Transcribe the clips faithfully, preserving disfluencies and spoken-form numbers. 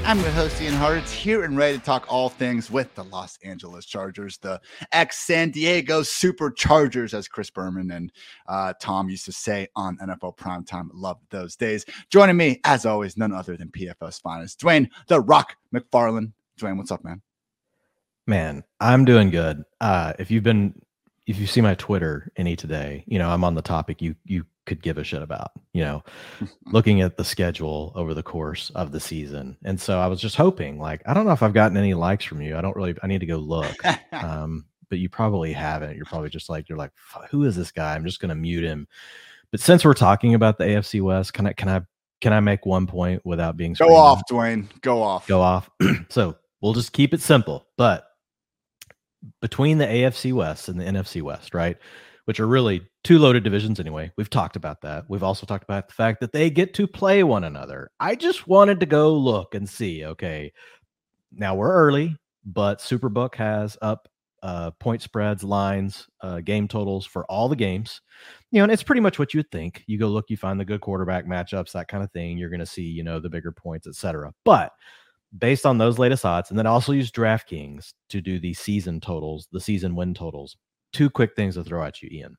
I'm your host, Ian Hartitz, here and ready to talk all things with the Los Angeles Chargers, the ex-San Diego Superchargers, as Chris Berman and uh, Tom used to say on N F L Primetime. Loved those days. Joining me, as always, none other than P F F's finest, Dwayne The Rock McFarland. Dwayne, what's up, man? Man, I'm doing good. Uh, if you've been, if you see my Twitter any today, you know, I'm on the topic you you could give a shit about, you know, looking at the schedule over the course of the season. And so I was just hoping, like, I don't know if I've gotten any likes from you. I don't really, I need to go look. um, but you probably haven't. You're probably just like, you're like, who is this guy? I'm just going to mute him. But since we're talking about the A F C West, can I, can I, can I make one point without being Go off, Dwayne. Go off. Go off. So we'll just keep it simple. But between the A F C West and the N F C West, right, which are really two loaded divisions anyway. We've talked about that. We've also talked about the fact that they get to play one another. I just wanted to go look and see, okay, now we're early, but Superbook has up uh, point spreads, lines, uh, game totals for all the games. You know, and it's pretty much what you'd think. You go look, you find the good quarterback matchups, that kind of thing. You're going to see, you know, the bigger points, et cetera. But based on those latest odds, and then also use DraftKings to do the season totals, the season win totals. Two quick things to throw at you, Ian.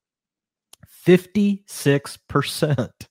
fifty-six percent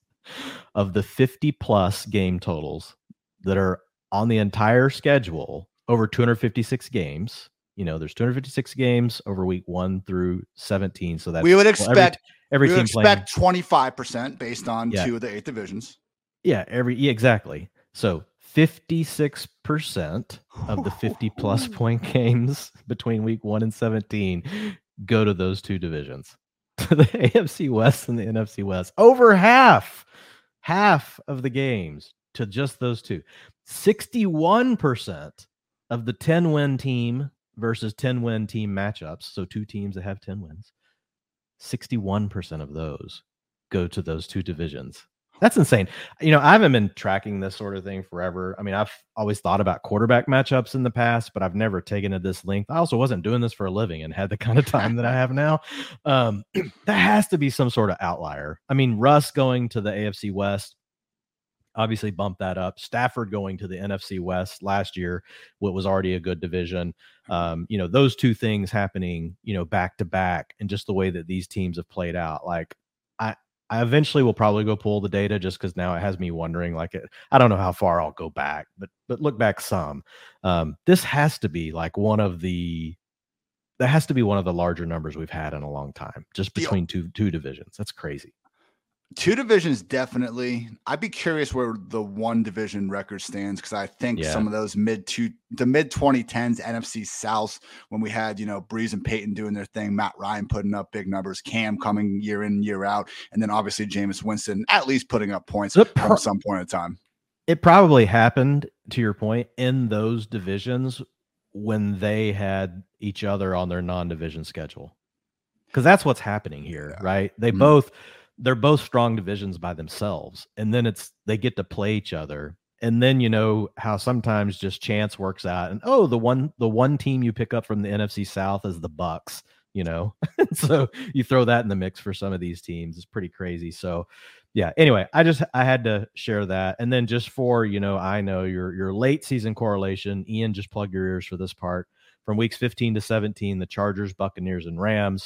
of the fifty plus game totals that are on the entire schedule over two hundred fifty-six games. You know, there's two hundred fifty-six games over week one through seventeen. So that's we would expect well, every, every we team would expect playing twenty-five percent based on yeah. two of the eight divisions. Yeah, every yeah, exactly. So fifty-six percent of the fifty plus point games between week one and seventeen go to those two divisions, to the A F C West and the N F C West. Over half, half of the games to just those two. sixty-one percent of the ten-win team versus ten-win team matchups, so two teams that have ten wins, sixty-one percent of those go to those two divisions. That's insane. You know, I haven't been tracking this sort of thing forever. I mean, I've always thought about quarterback matchups in the past, but I've never taken it this length. I also wasn't doing this for a living and had the kind of time that I have now. Um, that has to be some sort of outlier. I mean, Russ going to the A F C West obviously bumped that up. Stafford going to the N F C West last year, what was already a good division. Um, you know, those two things happening, you know, back to back, and just the way that these teams have played out. Like, I, I eventually will probably go pull the data just because now it has me wondering, like, it, I don't know how far I'll go back, but but look back some. Um, this has to be like one of the, that has to be one of the larger numbers we've had in a long time, just between two two divisions. That's crazy. Two divisions, definitely. I'd be curious where the one division record stands, because I think Yeah. some of those mid two, the mid twenty tens N F C South, when we had, you know, Breeze and Peyton doing their thing, Matt Ryan putting up big numbers, Cam coming year in, year out, and then obviously Jameis Winston at least putting up points pro- from some point in time. It probably happened, to your point, in those divisions when they had each other on their non-division schedule, because that's what's happening here, Yeah. right? They Mhm. both. They're both strong divisions by themselves. And then it's, they get to play each other. And then, you know, how sometimes just chance works out. And, oh, the one, the one team you pick up from the N F C South is the Bucks, you know? So you throw that in the mix for some of these teams. It's pretty crazy. So yeah, anyway, I just, I had to share that. And then just for, you know, I know your, your late season correlation, Ian, just plug your ears for this part. From weeks fifteen to seventeen, the Chargers, Buccaneers, and Rams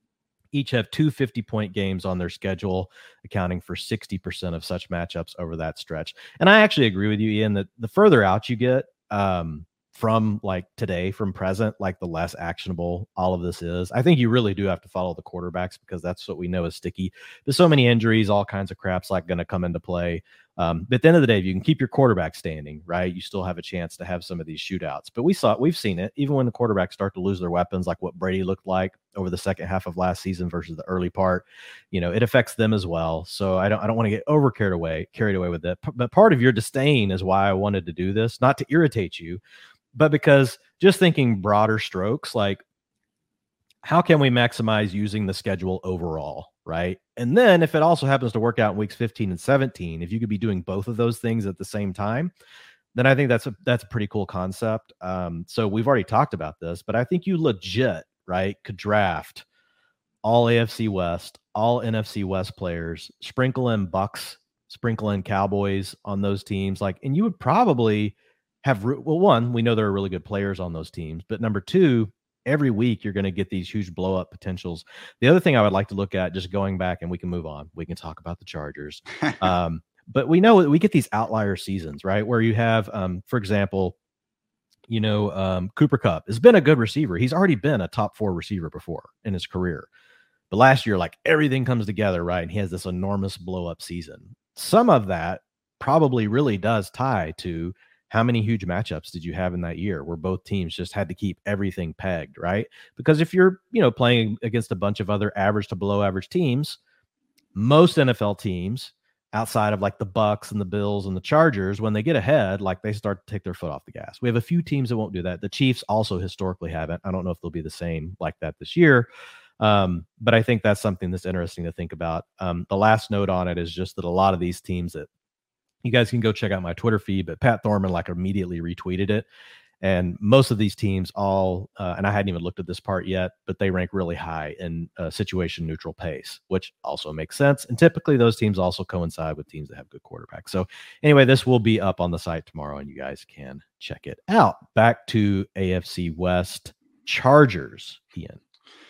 each have two fifty-point games on their schedule, accounting for sixty percent of such matchups over that stretch. And I actually agree with you, Ian, that the further out you get um, from like today, from present, like the less actionable all of this is. I think you really do have to follow the quarterbacks, because that's what we know is sticky. There's so many injuries, all kinds of crap's like going to come into play. Um, but at the end of the day, if you can keep your quarterback standing, right, you still have a chance to have some of these shootouts. But we saw, we've seen it, even when the quarterbacks start to lose their weapons, like what Brady looked like over the second half of last season versus the early part. You know, it affects them as well. So I don't, I don't want to get over carried away, carried away with it. But part of your disdain is why I wanted to do this, not to irritate you, but because just thinking broader strokes, like, how can we maximize using the schedule overall, right? And then if it also happens to work out in weeks fifteen and seventeen, if you could be doing both of those things at the same time, then I think that's a that's a pretty cool concept. Um, so we've already talked about this, but I think you legit, right, could draft all A F C West, all N F C West players, sprinkle in Bucks, sprinkle in Cowboys on those teams, like, and you would probably have, well, one, we know there are really good players on those teams, but number two, every week you're going to get these huge blow up potentials. The other thing I would like to look at, just going back, and we can move on, we can talk about the Chargers. um, but we know we get these outlier seasons, right? Where you have, um, for example, you know, um, Cooper Kupp has been a good receiver. He's already been a top four receiver before in his career. But last year, like, everything comes together, right? And he has this enormous blow up season. Some of that probably really does tie to how many huge matchups did you have in that year where both teams just had to keep everything pegged, right? Because if you're, you know, playing against a bunch of other average to below average teams, most N F L teams outside of like the Bucks and the Bills and the Chargers, when they get ahead, like, they start to take their foot off the gas. We have a few teams that won't do that. The Chiefs also historically haven't. I don't know if they'll be the same like that this year. Um, but I think that's something that's interesting to think about. Um, the last note on it is just that a lot of these teams that you guys can go check out my Twitter feed, but Pat Thorman like immediately retweeted it. And most of these teams all, uh, and I hadn't even looked at this part yet, but they rank really high in uh, situation neutral pace, which also makes sense. And typically those teams also coincide with teams that have good quarterbacks. So anyway, this will be up on the site tomorrow and you guys can check it out. Back to A F C West Chargers, Ian.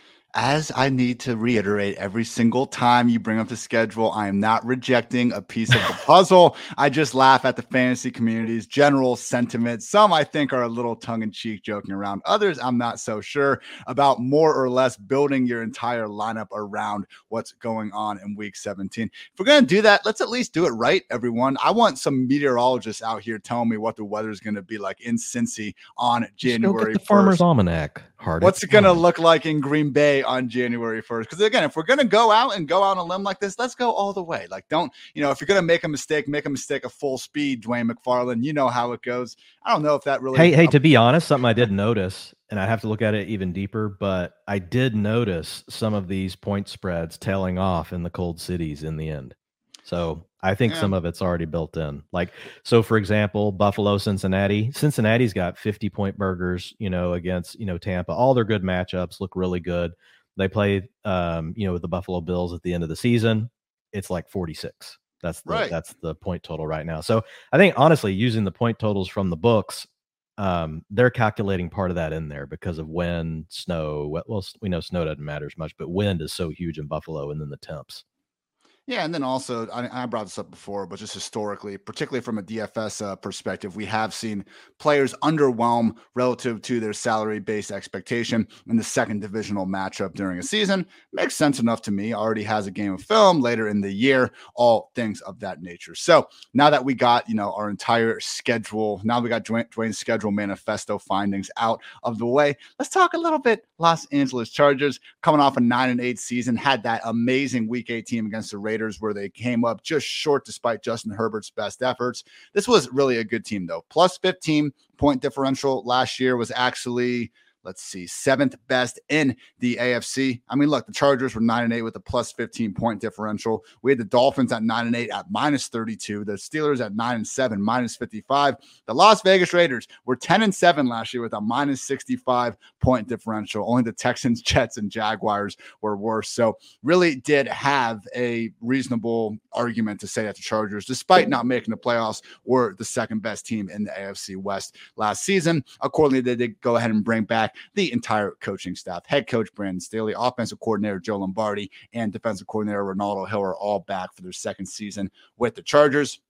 As I need to reiterate every single time you bring up the schedule, I am not rejecting a piece of the puzzle. I just laugh at the fantasy community's general sentiment. Some I think are a little tongue-in-cheek joking around. Others I'm not so sure about, more or less building your entire lineup around what's going on in week seventeen. If we're going to do that, let's at least do it right, everyone. I want some meteorologists out here telling me what the weather is going to be like in Cincy on January Go get the first. Farmer's Almanac. Hard. What's it going to look like in Green Bay on January first? Because again, if we're going to go out and go out on a limb like this, let's go all the way. Like, don't, you know, if you're going to make a mistake, make a mistake at full speed, Dwayne McFarland. You know how it goes. I don't know if that really. Hey, hey, to be honest, something I did notice, and I have to look at it even deeper, but I did notice some of these point spreads tailing off in the cold cities in the end. So I think yeah. some of it's already built in. Like, so for example, Buffalo, Cincinnati, Cincinnati's got fifty point burgers, you know, against, you know, Tampa. All their good matchups look really good. They play, um, you know, with the Buffalo Bills at the end of the season. It's like forty-six. That's the, right. That's the point total right now. So I think honestly, using the point totals from the books, um, they're calculating part of that in there because of wind, snow. Well, we know snow doesn't matter as much, but wind is so huge in Buffalo, and then the temps. Yeah, and then also, I, I brought this up before, but just historically, particularly from a D F S uh, perspective, we have seen players underwhelm relative to their salary-based expectation in the second divisional matchup during a season. Makes sense enough to me. Already has a game of film later in the year, all things of that nature. So now that we got, you know, our entire schedule, now we got Dwayne, Dwayne's schedule manifesto findings out of the way, let's talk a little bit Los Angeles Chargers, coming off a nine and eight season, had that amazing Week eighteen against the Raiders, where they came up just short despite Justin Herbert's best efforts. This was really a good team, though. Plus fifteen point differential last year was actually, let's see, seventh best in the A F C. I mean, look, the Chargers were nine and eight with a plus fifteen point differential. We had the Dolphins at nine and eight at minus thirty-two. The Steelers at nine and seven, minus fifty-five. The Las Vegas Raiders were ten and seven last year with a minus sixty-five point differential. Only the Texans, Jets, and Jaguars were worse. So really did have a reasonable argument to say that the Chargers, despite not making the playoffs, were the second best team in the A F C West last season. Accordingly, they did go ahead and bring back the entire coaching staff. Head coach Brandon Staley, offensive coordinator Joe Lombardi, and defensive coordinator Ronaldo Hill are all back for their second season with the Chargers.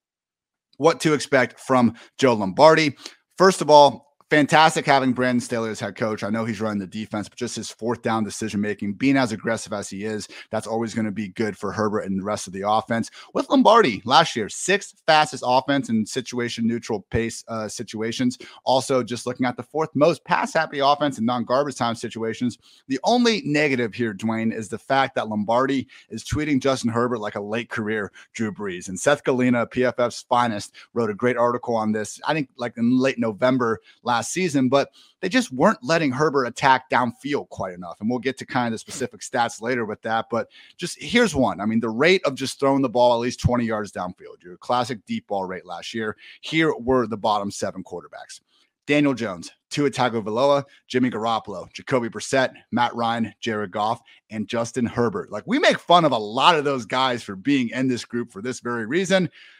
What to expect from Joe Lombardi? First of all, fantastic having Brandon Staley as head coach. I know he's running the defense, but just his fourth down decision-making, being as aggressive as he is, that's always going to be good for Herbert and the rest of the offense. With Lombardi last year, sixth fastest offense in situation neutral pace uh, situations. Also, just looking at the fourth most pass-happy offense in non-garbage time situations. The only negative here, Dwayne, is the fact that Lombardi is tweeting Justin Herbert like a late career Drew Brees. And Seth Galina, P F F's finest, wrote a great article on this, I think like in late November last last season, but they just weren't letting Herbert attack downfield quite enough. And we'll get to kind of the specific stats later with that. But just here's one. I mean, the rate of just throwing the ball at least twenty yards downfield, your classic deep ball rate last year. Here were the bottom seven quarterbacks: Daniel Jones, Tua Tagovailoa, Jimmy Garoppolo, Jacoby Brissett, Matt Ryan, Jared Goff, and Justin Herbert. Like, we make fun of a lot of those guys for being in this group for this very reason.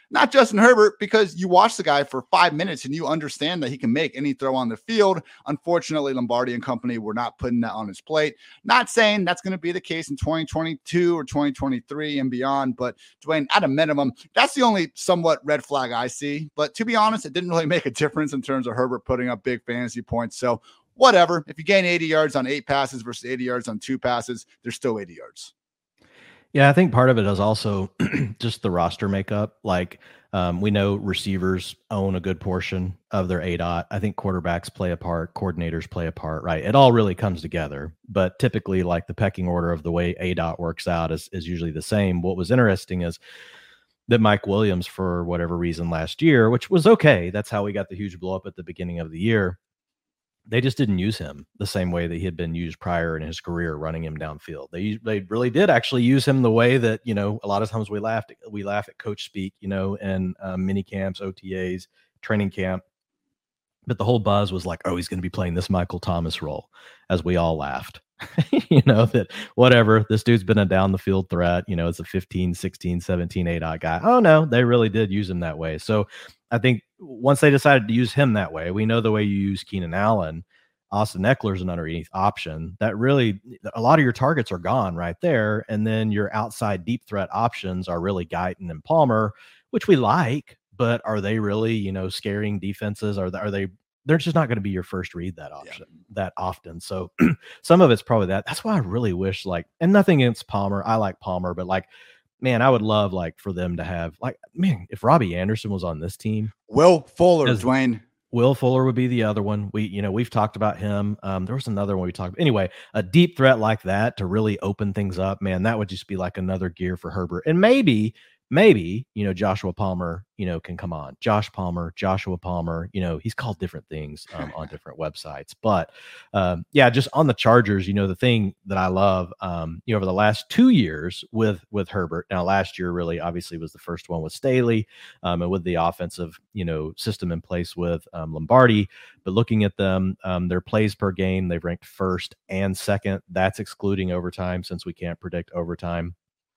not Justin Herbert, because you watch the guy for five minutes and you understand that he can make any throw on the field. Unfortunately, Lombardi and company were not putting that on his plate. Not saying that's going to be the case in twenty twenty-two or twenty twenty-three and beyond, but Dwayne, at a minimum, that's the only somewhat red flag I see. But to be honest, it didn't really make a difference in terms of Herbert putting up big fantasy points. So whatever, if you gain eighty yards on eight passes versus eighty yards on two passes, there's still eighty yards. Yeah, I think part of it is also just the roster makeup. Like um, we know receivers own a good portion of their A DOT. I think quarterbacks play a part, coordinators play a part, right? It all really comes together. But typically, like the pecking order of the way A DOT works out is, is usually the same. What was interesting is that Mike Williams, for whatever reason last year, which was okay, that's how we got the huge blow up at the beginning of the year. They just didn't use him the same way that he had been used prior in his career, running him downfield. They they really did actually use him the way that, you know, a lot of times we laughed, we laugh at coach speak, you know, and um, mini camps, O T As, training camp. But the whole buzz was like, oh, he's going to be playing this Michael Thomas role, as we all laughed. You know, that whatever, this dude's been a down the field threat, you know, it's a fifteen, sixteen, seventeen, A DOT guy. Oh no, they really did use him that way. So I think once they decided to use him that way, we know the way you use Keenan Allen, Austin Eckler's an underneath option. That really, a lot of your targets are gone right there. And then your outside deep threat options are really Guyton and Palmer, which we like, but are they really, you know, scaring defenses? Are they, are they, they're just not going to be your first read that option yeah. that often. So some of it's probably that. That's why I really wish, like, and nothing against Palmer. I like Palmer, but like, man, I would love like for them to have like, man, if Robbie Anderson was on this team, Will Fuller, Dwayne. Will Fuller would be the other one. We, you know, we've talked about him. Um, there was another one we talked about. Anyway, a deep threat like that to really open things up, man, that would just be like another gear for Herbert. And maybe, maybe, you know, Joshua Palmer, you know, can come on. Josh Palmer, Joshua Palmer, you know, he's called different things um, on different websites. But um, yeah, just on the Chargers, you know, the thing that I love, um, you know, over the last two years with with Herbert. Now, last year really obviously was the first one with Staley um, and with the offensive, you know, system in place with um, Lombardi. But looking at them, um, their plays per game, they've ranked first and second. That's excluding overtime since we can't predict overtime.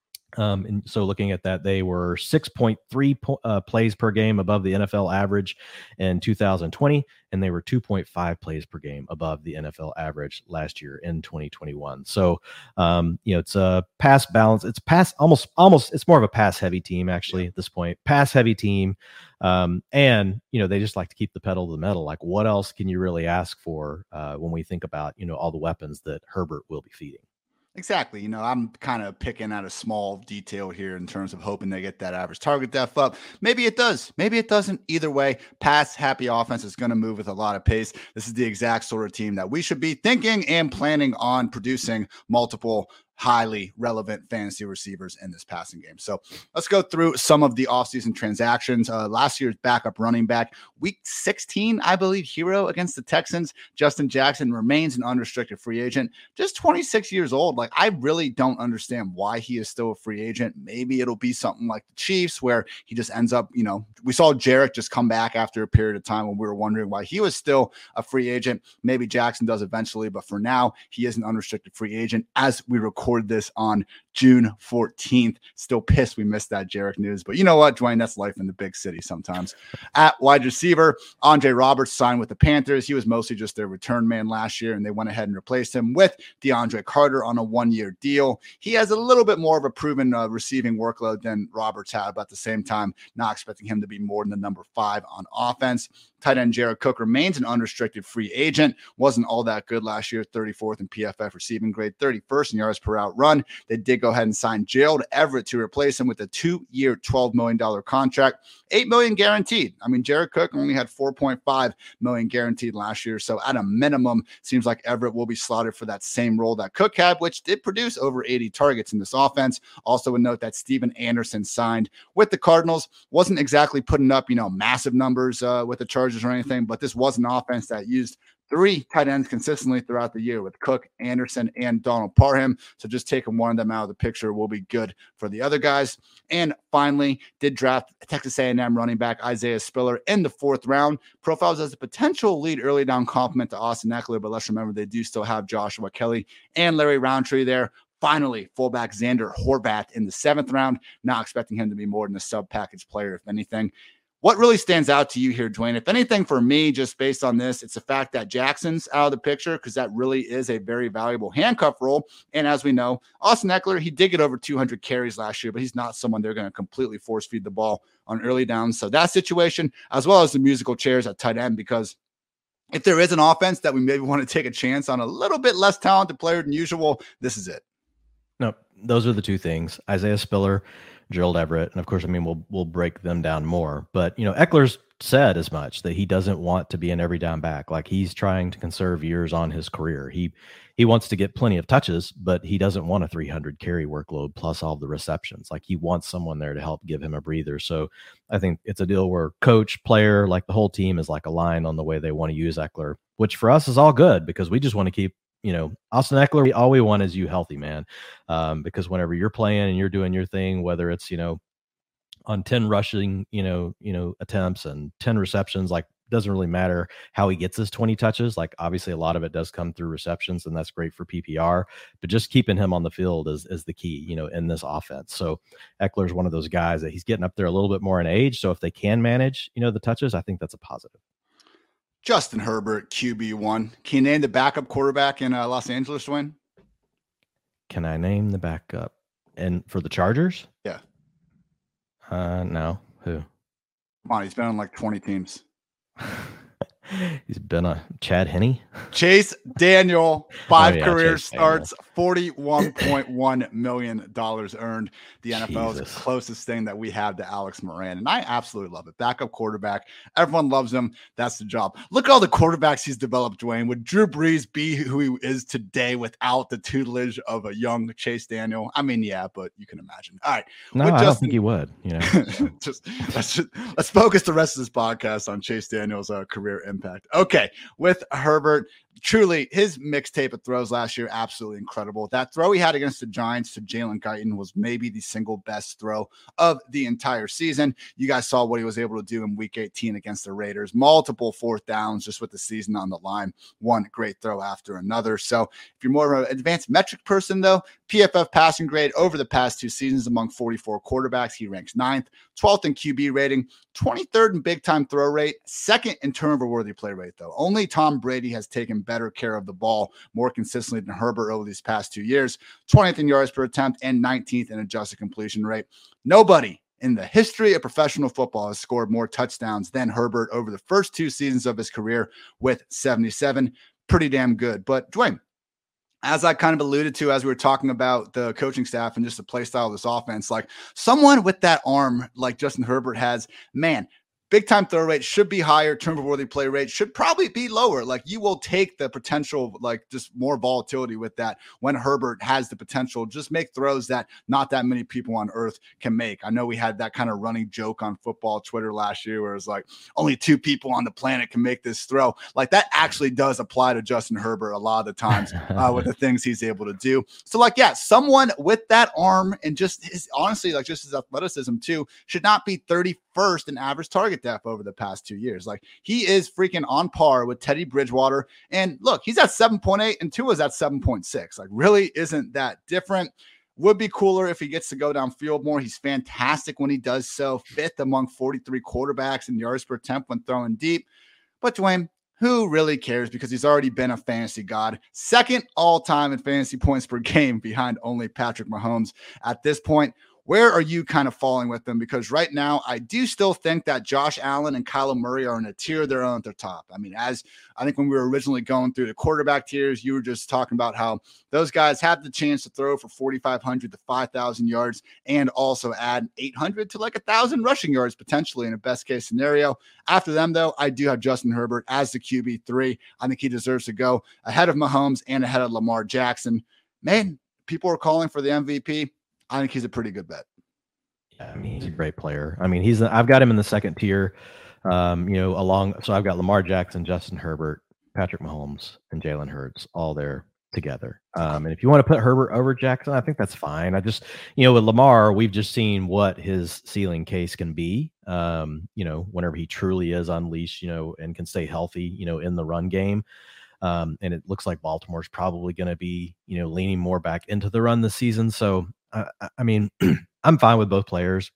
Um, and so looking at that, they were six point three po- uh, plays per game above the N F L average in two thousand twenty, and they were two point five plays per game above the N F L average last year in twenty twenty-one. So, um, you know, it's a pass balance. It's pass almost, almost, it's more of a pass heavy team actually at this point, pass heavy team. Um, and, you know, they just like to keep the pedal to the metal. Like what else can you really ask for uh, when we think about, you know, all the weapons that Herbert will be feeding? Exactly. You know, I'm kind of picking at a small detail here in terms of hoping they get that average target depth up. Maybe it does. Maybe it doesn't. Either way, pass happy offense is going to move with a lot of pace. This is the exact sort of team that we should be thinking and planning on producing multiple highly relevant fantasy receivers in this passing game. So let's go through some of the offseason transactions. Uh, last year's backup running back, week sixteen, I believe, hero against the Texans, Justin Jackson remains an unrestricted free agent, just twenty-six years old. Like, I really don't understand why he is still a free agent. Maybe it'll be something like the Chiefs where he just ends up, you know, we saw Jarek just come back after a period of time when we were wondering why he was still a free agent. Maybe Jackson does eventually, but for now, he is an unrestricted free agent as we record this on June fourteenth. Still pissed we missed that Jarek news, but you know what, Dwayne, that's life in the big city sometimes. At wide receiver, Andre Roberts signed with the Panthers. He was mostly just their return man last year, and they went ahead and replaced him with DeAndre Carter on a one-year deal. He has a little bit more of a proven uh, receiving workload than Roberts had, but at the same time, not expecting him to be more than the number five on offense. Tight end Jared Cook remains an unrestricted free agent. Wasn't all that good last year, thirty-fourth in P F F receiving grade, thirty-first in yards per out run. They did go ahead and sign Gerald Everett to replace him with a two-year, twelve million dollars contract, eight million dollars guaranteed. I mean, Jared Cook only had four point five million dollars guaranteed last year, so at a minimum, seems like Everett will be slotted for that same role that Cook had, which did produce over eighty targets in this offense. Also a note that Steven Anderson signed with the Cardinals. Wasn't exactly putting up, you know, massive numbers uh, with the Chargers or anything, but this was an offense that used three tight ends consistently throughout the year with Cook, Anderson, and Donald Parham. So just taking one of them out of the picture will be good for the other guys. And finally, did draft Texas A and M running back Isaiah Spiller in the fourth round. Profiles as a potential lead early down complement to Austin Eckler, but let's remember they do still have Joshua Kelly and Larry Roundtree there. Finally, fullback Xander Horvath in the seventh round. Not expecting him to be more than a sub-package player, if anything. What really stands out to you here, Dwayne? If anything, for me, just based on this, it's the fact that Jackson's out of the picture because that really is a very valuable handcuff role. And as we know, Austin Ekeler, he did get over two hundred carries last year, but he's not someone they're going to completely force feed the ball on early downs. So that situation, as well as the musical chairs at tight end, because if there is an offense that we maybe want to take a chance on a little bit less talented player than usual, this is it. No, those are the two things. Isaiah Spiller, Gerald Everett, and of course, I mean, we'll we'll break them down more. But you know, Eckler's said as much that he doesn't want to be an every down back. Like he's trying to conserve years on his career. He he wants to get plenty of touches, but he doesn't want a three hundred carry workload plus all the receptions. Like he wants someone there to help give him a breather. So I think it's a deal where coach, player, like the whole team is like aligned on the way they want to use Ekeler, which for us is all good because we just want to keep. You know, Austin Ekeler, all we want is you healthy, man. Um, because whenever you're playing and you're doing your thing, whether it's, you know, on ten rushing, you know, you know, attempts and ten receptions, like doesn't really matter how he gets his twenty touches. Like obviously a lot of it does come through receptions and that's great for P P R, but just keeping him on the field is, is the key, you know, in this offense. So Eckler's one of those guys that he's getting up there a little bit more in age. So if they can manage, you know, the touches, I think that's a positive. Justin Herbert, Q B one. Can you name the backup quarterback in uh, Los Angeles, Dwayne? Can I name the backup? And for the Chargers? Yeah. Uh, no. Who? Come on, he's been on like twenty teams. He's been a Chad Henne. Chase Daniel, five oh, yeah, career Chase starts, forty-one point one million dollars earned. The N F L is the Jesus. closest thing that we have to Alex Moran, and I absolutely love it. Backup quarterback. Everyone loves him. That's the job. Look at all the quarterbacks he's developed, Dwayne. Would Drew Brees be who he is today without the tutelage of a young Chase Daniel? I mean, yeah, but you can imagine. All right. No, With I don't Justin- think he would. You know, so. just, let's just let's focus the rest of this podcast on Chase Daniel's uh, career impact. Okay, with Herbert, truly his mixtape of throws last year, absolutely incredible. That throw he had against the Giants to Jalen Guyton was maybe the single best throw of the entire season. You guys saw what he was able to do in week eighteen against the Raiders. Multiple fourth downs just with the season on the line. One great throw after another. So if you're more of an advanced metric person, though, P F F passing grade over the past two seasons among forty-four quarterbacks, he ranks ninth, twelfth in Q B rating, twenty-third in big time throw rate, second in turnover worthy play rate, though. Only Tom Brady has taken better care of the ball more consistently than Herbert over these past two years, twentieth in yards per attempt and nineteenth in adjusted completion rate. Nobody in the history of professional football has scored more touchdowns than Herbert over the first two seasons of his career with seventy-seven. Pretty damn good. But Dwayne, as I kind of alluded to as we were talking about the coaching staff and just the play style of this offense, like someone with that arm like Justin Herbert has, man, big time throw rate should be higher. Turnover worthy play rate should probably be lower. Like you will take the potential, like just more volatility with that when Herbert has the potential, just make throws that not that many people on earth can make. I know we had that kind of running joke on football Twitter last year where it's like only two people on the planet can make this throw. Like that actually does apply to Justin Herbert a lot of the times uh, with the things he's able to do. So like, yeah, someone with that arm and just his, honestly, like just his athleticism too, should not be thirty-first in average target depth over the past two years. Like he is freaking on par with Teddy Bridgewater. And look, he's at seven point eight and Tua's at seven point six. Like really isn't that different. Would be cooler if he gets to go downfield more. He's fantastic when he does so. Fifth among forty-three quarterbacks in yards per attempt when throwing deep. But Dwayne, who really cares because he's already been a fantasy god. Second all time in fantasy points per game behind only Patrick Mahomes at this point. Where are you kind of falling with them? Because right now, I do still think that Josh Allen and Kyler Murray are in a tier of their own at their top. I mean, as I think when we were originally going through the quarterback tiers, you were just talking about how those guys have the chance to throw for forty-five hundred to five thousand yards and also add eight hundred to like one thousand rushing yards potentially in a best case scenario. After them, though, I do have Justin Herbert as the Q B three. I think he deserves to go ahead of Mahomes and ahead of Lamar Jackson. Man, people are calling for the M V P. I think he's a pretty good bet. Yeah, I mean, he's a great player. I mean, he's I've got him in the second tier, um, you know, along. So I've got Lamar Jackson, Justin Herbert, Patrick Mahomes, and Jalen Hurts all there together. Um, and if you want to put Herbert over Jackson, I think that's fine. I just, you know, with Lamar, we've just seen what his ceiling case can be, um, you know, whenever he truly is unleashed, you know, and can stay healthy, you know, in the run game. Um, and it looks like Baltimore's probably going to be, you know, leaning more back into the run this season. So, uh, I mean, I'm fine with both players.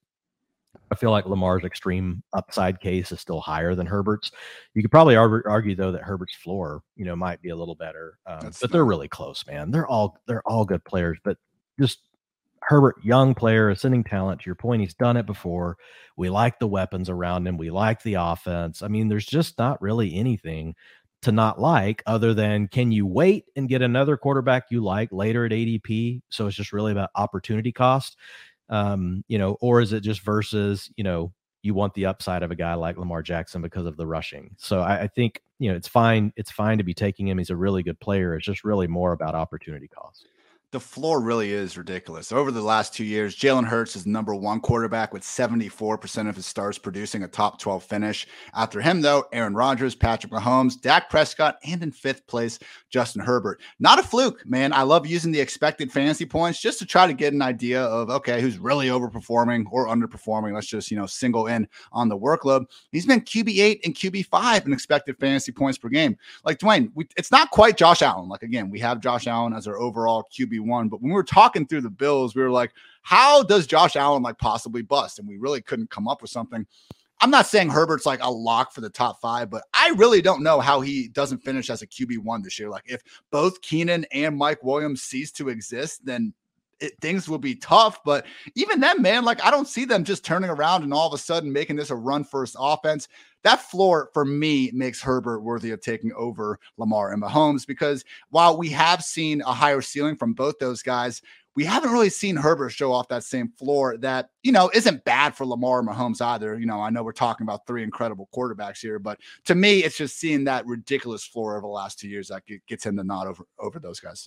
I feel like Lamar's extreme upside case is still higher than Herbert's. You could probably argue, argue though, that Herbert's floor, you know, might be a little better, um, but they're really close, man. They're all they're all good players, but just Herbert, young player, ascending talent. To your point, he's done it before. We like the weapons around him. We like the offense. I mean, there's just not really anything to not like other than, can you wait and get another quarterback you like later at A D P? So it's just really about opportunity cost. Um, you know, or is it just versus, you know, you want the upside of a guy like Lamar Jackson because of the rushing. So I, I think, you know, it's fine. It's fine to be taking him. He's a really good player. It's just really more about opportunity cost. The floor really is ridiculous. Over the last two years, Jalen Hurts is number one quarterback with seventy-four percent of his starts producing a top twelve finish. After him, though, Aaron Rodgers, Patrick Mahomes, Dak Prescott, and in fifth place, Justin Herbert. Not a fluke, man. I love using the expected fantasy points just to try to get an idea of, okay, who's really overperforming or underperforming. Let's just, you know, single in on the workload. He's been Q B eight and Q B five in expected fantasy points per game. Like, Dwayne, we, it's not quite Josh Allen. Like, again, we have Josh Allen as our overall Q B one, but when we were talking through the Bills, we were like, how does Josh Allen like possibly bust? And we really couldn't come up with something. I'm not saying Herbert's like a lock for the top five, but I really don't know how he doesn't finish as a Q B one this year. Like, if both Keenan and Mike Williams cease to exist, then it, things will be tough. But even then, man, like, I don't see them just turning around and all of a sudden making this a run first offense. That floor for me makes Herbert worthy of taking over Lamar and Mahomes, because while we have seen a higher ceiling from both those guys, we haven't really seen Herbert show off that same floor that, you know, isn't bad for Lamar and Mahomes either. You know, I know we're talking about three incredible quarterbacks here, but to me, it's just seeing that ridiculous floor over the last two years that gets him the nod over, over those guys.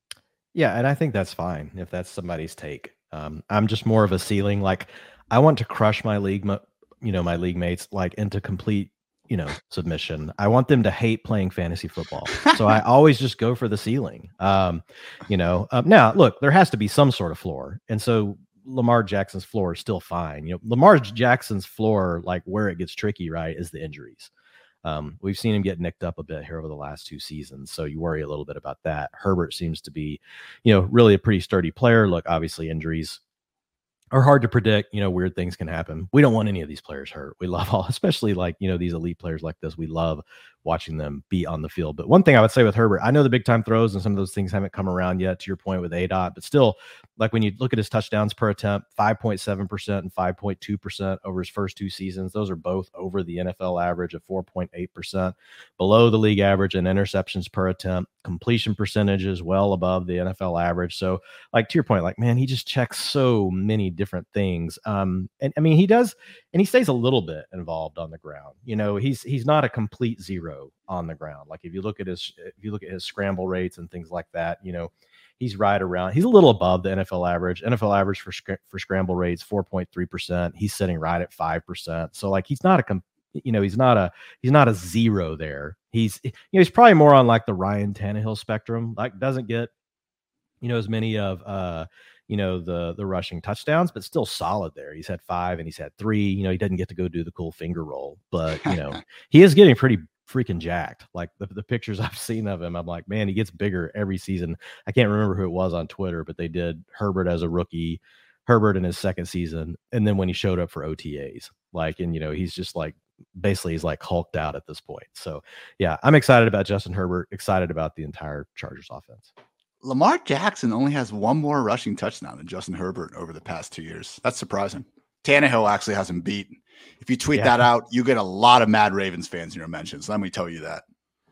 Yeah, and I think that's fine if that's somebody's take. Um, I'm just more of a ceiling. Like, I want to crush my league, you know, my league mates like into complete, you know, submission. I want them to hate playing fantasy football. So I always just go for the ceiling. Um, you know, um, now look, there has to be some sort of floor. And so Lamar Jackson's floor is still fine. You know, Lamar Jackson's floor, like where it gets tricky, right, is the injuries. Um, we've seen him get nicked up a bit here over the last two seasons. So you worry a little bit about that. Herbert seems to be, you know, really a pretty sturdy player. Look, obviously injuries are hard to predict. You know, weird things can happen. We don't want any of these players hurt. We love all, especially like, you know, these elite players like this. We love watching them be on the field. But one thing I would say with Herbert, I know the big time throws and some of those things haven't come around yet, to your point with A D O T, but still, like when you look at his touchdowns per attempt, five point seven percent and five point two percent over his first two seasons. Those are both over the N F L average of four point eight percent, below the league average in interceptions per attempt. Completion percentages well above the N F L average. So like, to your point, like, man, he just checks so many different things. Um, and I mean, he does, and he stays a little bit involved on the ground. You know, he's, he's not a complete zero on the ground. Like if you look at his, if you look at his scramble rates and things like that, you know, he's right around, he's a little above the N F L average. N F L average for, for scramble rates, four point three percent. He's sitting right at five percent. So like, he's not a, com- you know, he's not a, he's not a zero there. He's, you know, he's probably more on like the Ryan Tannehill spectrum, like doesn't get, you know, as many of, uh, you know, the, the rushing touchdowns, but still solid there. He's had five and he's had three, you know, he doesn't get to go do the cool finger roll, but you know, he is getting pretty freaking jacked. Like the, the pictures I've seen of him, I'm like, man, he gets bigger every season. I can't remember who it was on Twitter, but they did Herbert as a rookie, Herbert in his second season. And then when he showed up for O T As, like, and, you know, he's just like, basically he's like hulked out at this point. So yeah, I'm excited about Justin Herbert, excited about the entire Chargers offense. Lamar Jackson only has one more rushing touchdown than Justin Herbert over the past two years. That's surprising. Tannehill actually has him beat. If you tweet yeah. that out, you get a lot of Mad Ravens fans in your mentions. Let me tell you that.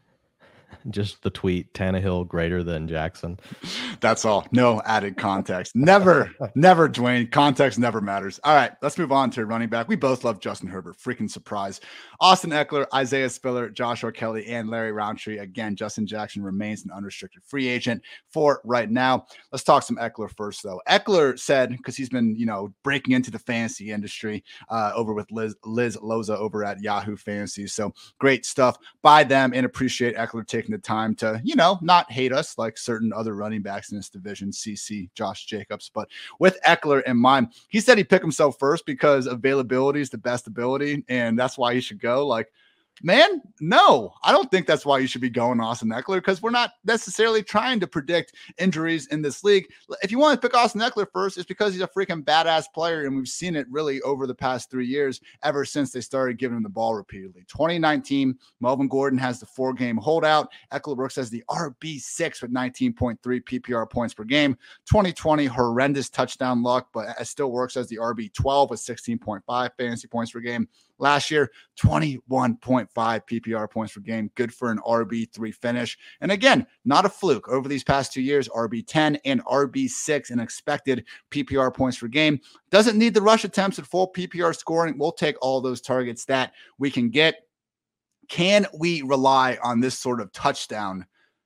Just the tweet, Tannehill greater than Jackson. That's all. No added context. Never, never, Dwayne. Context never matters. All right, let's move on to running back. We both love Justin Herbert. Freaking surprise. Austin Eckler, Isaiah Spiller, Joshua Kelly, and Larry Roundtree. Again, Justin Jackson remains an unrestricted free agent for right now. Let's talk some Eckler first, though. Eckler said, because he's been, you know, breaking into the fantasy industry uh, over with Liz, Liz Loza over at Yahoo Fantasy. So great stuff by them, and appreciate Eckler taking the time to, you know, not hate us like certain other running backs in this division, C C, Josh Jacobs. But with Eckler in mind, he said he picked himself first because availability is the best ability, and that's why he should go. Like, Man, no, I don't think that's why you should be going Austin Ekeler, because we're not necessarily trying to predict injuries in this league. If you want to pick Austin Ekeler first, it's because he's a freaking badass player, and we've seen it really over the past three years, ever since they started giving him the ball repeatedly. twenty nineteen, Melvin Gordon has the four-game holdout. Ekeler works as the R B six with nineteen point three P P R points per game. twenty twenty, horrendous touchdown luck, but it still works as the R B twelve with sixteen point five fantasy points per game. Last year, twenty-one point five P P R points per game, good for an R B three finish. And again, not a fluke. Over these past two years, R B ten and R B six in expected P P R points per game. Doesn't need the rush attempts at full P P R scoring. We'll take all those targets that we can get. Can we rely on this sort of touchdown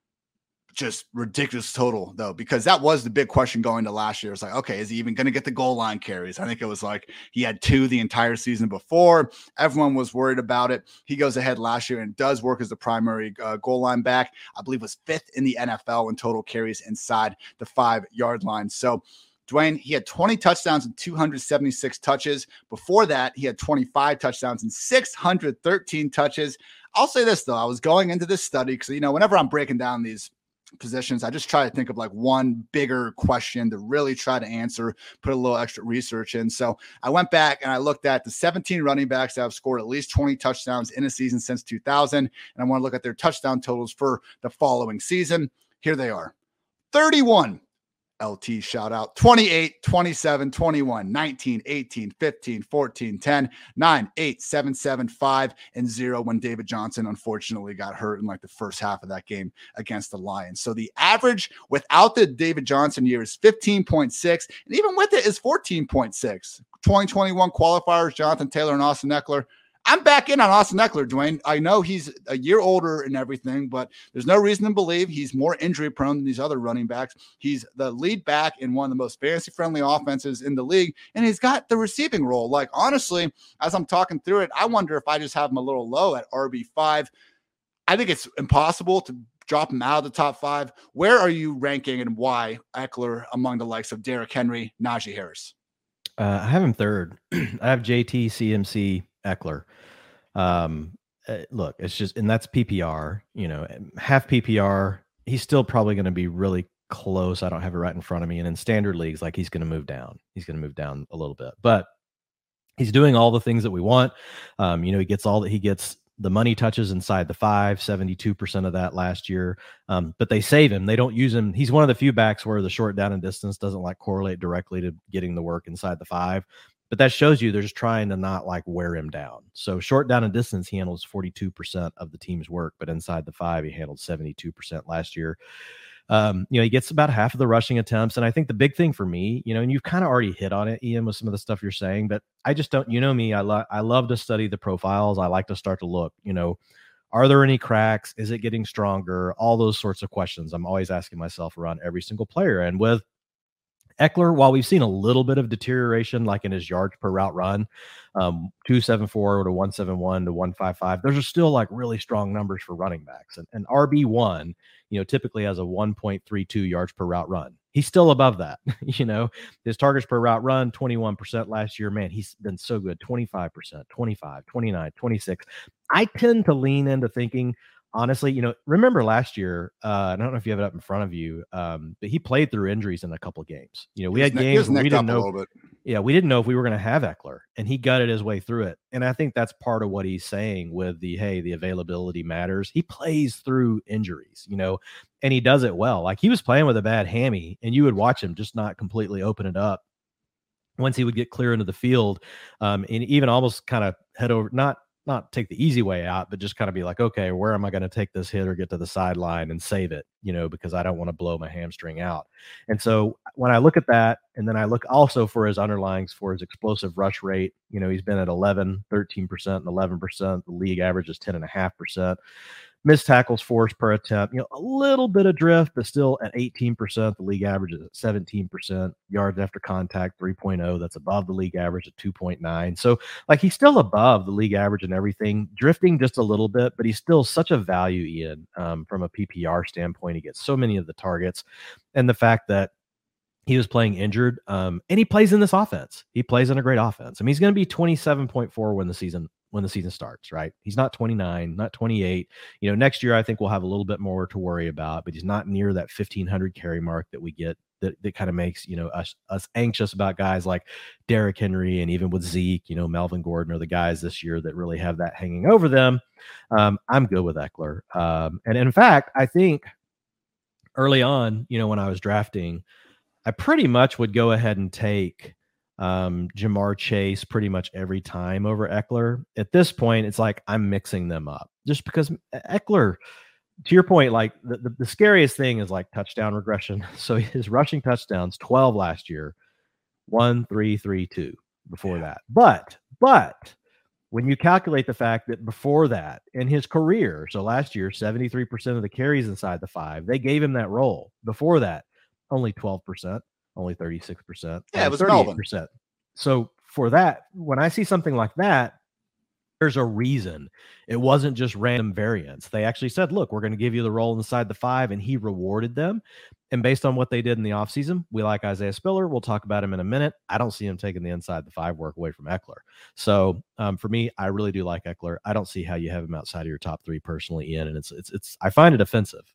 just ridiculous total, though? Because that was the big question going to last year. It's like, okay, is he even going to get the goal line carries? I think it was like he had two the entire season before. Everyone was worried about it. He goes ahead last year and does work as the primary uh, goal line back. I believe was fifth in the N F L in total carries inside the five-yard line. So Dwayne, he had twenty touchdowns and two hundred seventy-six touches. Before that, he had twenty-five touchdowns and six hundred thirteen touches. I'll say this, though. I was going into this study because, you know, whenever I'm breaking down these positions, I just try to think of like one bigger question to really try to answer, put a little extra research in. So I went back and I looked at the seventeen running backs that have scored at least twenty touchdowns in a season since two thousand. And I want to look at their touchdown totals for the following season. Here they are. thirty-one. L T shout out. twenty-eight, twenty-seven, twenty-one, nineteen, eighteen, fifteen, fourteen, ten, nine, eight, seven, seven, five, and zero when David Johnson unfortunately got hurt in like the first half of that game against the Lions. So the average without the David Johnson year is fifteen point six, and even with it is fourteen point six. twenty twenty-one qualifiers, Jonathan Taylor and Austin Ekeler. I'm back in on Austin Ekeler, Dwayne. I know he's a year older and everything, but there's no reason to believe he's more injury prone than these other running backs. He's the lead back in one of the most fantasy-friendly offenses in the league, and he's got the receiving role. Like, honestly, as I'm talking through it, I wonder if I just have him a little low at R B five. I think it's impossible to drop him out of the top five. Where are you ranking and why Ekeler among the likes of Derrick Henry, Najee Harris? Uh, I have him third. I have J T, C M C, Ekeler. Um, uh, look, it's just, and that's P P R, you know, half P P R. He's still probably going to be really close. I don't have it right in front of me. And in standard leagues, like he's going to move down. He's going to move down a little bit, but he's doing all the things that we want. Um, you know, he gets all that he gets. The money touches inside the five, seventy-two percent of that last year. Um, but they save him. They don't use him. He's one of the few backs where the short down and distance doesn't like correlate directly to getting the work inside the five. But that shows you they're just trying to not like wear him down. So short down and distance, he handles forty-two percent of the team's work, but inside the five, he handled seventy-two percent last year. Um, you know, he gets about half of the rushing attempts. And I think the big thing for me, you know, and you've kind of already hit on it, Ian, with some of the stuff you're saying, but I just don't, you know me, I love, I love to study the profiles. I like to start to look, you know, are there any cracks? Is it getting stronger? All those sorts of questions I'm always asking myself around every single player. And with Ekeler, while we've seen a little bit of deterioration, like in his yards per route run, um, two seventy-four to one seventy-one to one fifty-five, those are still like really strong numbers for running backs. And, and R B one, you know, typically has a one point three two yards per route run. He's still above that. You know, his targets per route run, twenty-one percent last year. Man, he's been so good. twenty-five percent, twenty-five, twenty-nine, twenty-six. I tend to lean into thinking, honestly, you know, remember last year, uh, I don't know if you have it up in front of you, um, but he played through injuries in a couple of games. You know, we had games where we didn't know. Yeah, we didn't know if we were going to have Ekeler, and he gutted his way through it. And I think that's part of what he's saying with the, hey, the availability matters. He plays through injuries, you know, and he does it well. Like he was playing with a bad hammy, and you would watch him just not completely open it up once he would get clear into the field, um, and even almost kind of head over, not not take the easy way out, but just kind of be like, okay, where am I going to take this hit or get to the sideline and save it, you know, because I don't want to blow my hamstring out. And so when I look at that, and then I look also for his underlyings for his explosive rush rate, you know, he's been at eleven, thirteen percent and eleven percent. The league average is ten and a half percent. Missed tackles forced per attempt, you know, a little bit of drift, but still at eighteen percent. The league average is at seventeen percent. Yards after contact, three point oh. That's above the league average at two point nine. So, like, he's still above the league average and everything. Drifting just a little bit, but he's still such a value, Ian, um, from a P P R standpoint. He gets so many of the targets. And the fact that he was playing injured, um, and he plays in this offense. He plays in a great offense. I mean, he's going to be twenty-seven point four when the season when the season starts, right? He's not twenty-nine, not twenty-eight. You know, next year I think we'll have a little bit more to worry about, but he's not near that fifteen hundred carry mark that we get that, that kind of makes, you know, us us anxious about guys like Derrick Henry, and even with Zeke, you know, Melvin Gordon are the guys this year that really have that hanging over them. Um, I'm good with Eckler. Um, and in fact, I think early on, you know, when I was drafting, I pretty much would go ahead and take um, Jamar Chase pretty much every time over Eckler. At this point, it's like I'm mixing them up just because Eckler, to your point, like the, the, the scariest thing is like touchdown regression. So his rushing touchdowns, twelve last year, one, three, three, two before that. But, but when you calculate the fact that before that in his career, so last year, seventy-three percent of the carries inside the five, they gave him that role. Before that, only twelve percent, only thirty-six percent. Yeah, it was thirty-eight percent. Melvin. So for that, when I see something like that, there's a reason. It wasn't just random variance. They actually said, look, we're going to give you the role inside the five, and he rewarded them. And based on what they did in the offseason, we like Isaiah Spiller. We'll talk about him in a minute. I don't see him taking the inside the five work away from Eckler. So um, for me, I really do like Eckler. I don't see how you have him outside of your top three personally, Ian. And it's, it's, it's, I find it offensive.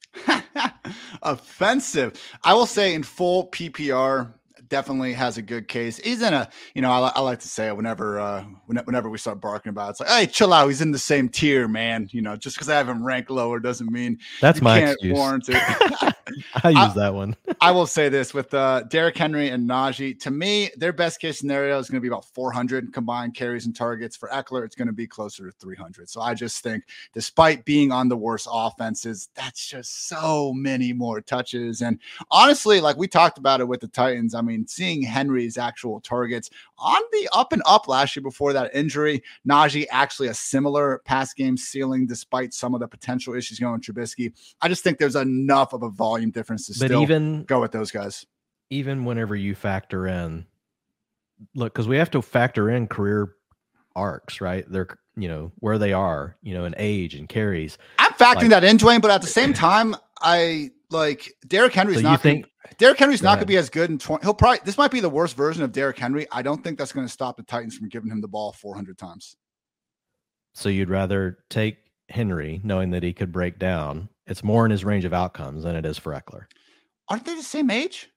Offensive. I will say in full P P R, definitely has a good case. He's in a, you know, I, I like to say it whenever, uh, whenever we start barking about it, it's like, hey, chill out. He's in the same tier, man. You know, just because I have him ranked lower doesn't mean that's you my can't excuse. warrant it. I use I, that one. I will say this with uh, Derrick Henry and Najee. To me, their best case scenario is going to be about four hundred combined carries and targets. For Eckler, it's going to be closer to three hundred. So I just think, despite being on the worst offenses, that's just so many more touches. And honestly, like we talked about it with the Titans, I mean, seeing Henry's actual targets on the up and up last year before that injury, Najee actually a similar pass game ceiling despite some of the potential issues going with Trubisky. I just think there's enough of a volume difference to but still even go with those guys. Even whenever you factor in, look, because we have to factor in career arcs, right? They're, you know, where they are, you know, in age and carries. I'm factoring like, that in, Dwayne, but at the same time, I like Derrick Henry's so not think, gonna, Derrick Henry's go not going ahead. to be as good in twenty. He'll probably, this might be the worst version of Derrick Henry. I don't think that's going to stop the Titans from giving him the ball four hundred times. So you'd rather take Henry knowing that he could break down. It's more in his range of outcomes than it is for Eckler. Aren't they the same age?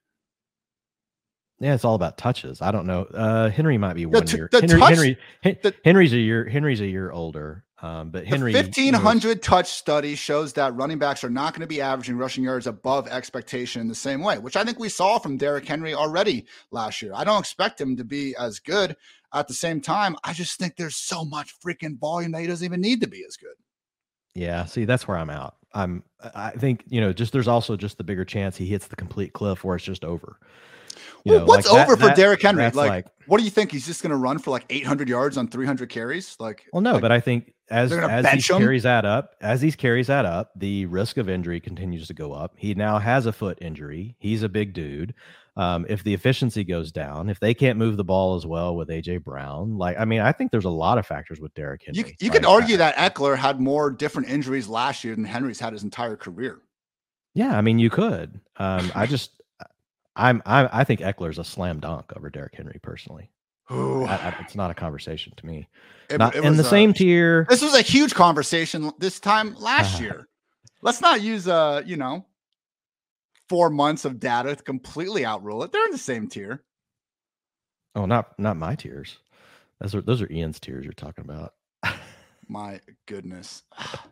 Yeah, it's all about touches. I don't know. Uh, Henry might be one t- year. the Henry, touch- Henry, Hen- the- Henry's a year. Henry's a year older. Um, but Henry, the fifteen hundred touch study shows that running backs are not going to be averaging rushing yards above expectation in the same way, which I think we saw from Derrick Henry already last year. I don't expect him to be as good. At the same time, I just think there's so much freaking volume that he doesn't even need to be as good. Yeah, see, that's where I'm out. I'm. I think you know, just there's also just the bigger chance he hits the complete cliff where it's just over. You well, know, what's like over that, for that, Derrick Henry? Like, like, what do you think? He's just going to run for like eight hundred yards on three hundred carries? Like, well, no, like, but I think as as these him? carries add up, as these carries add up, the risk of injury continues to go up. He now has a foot injury. He's a big dude. Um, if the efficiency goes down, if they can't move the ball as well with A J Brown, like, I mean, I think there's a lot of factors with Derrick Henry. You, you like, could argue I, that Eckler had more different injuries last year than Henry's had his entire career. Yeah, I mean, you could. Um, I just, I'm, I, I think Eckler's a slam dunk over Derrick Henry personally. Ooh. I, I, it's not a conversation to me. It, not it in the a, same tier. This was a huge conversation this time last year. Let's not use, uh, you know, four months of data to completely outrule it. They're in the same tier. Oh, not not my tiers. Those are those are Ian's tiers you're talking about. My goodness.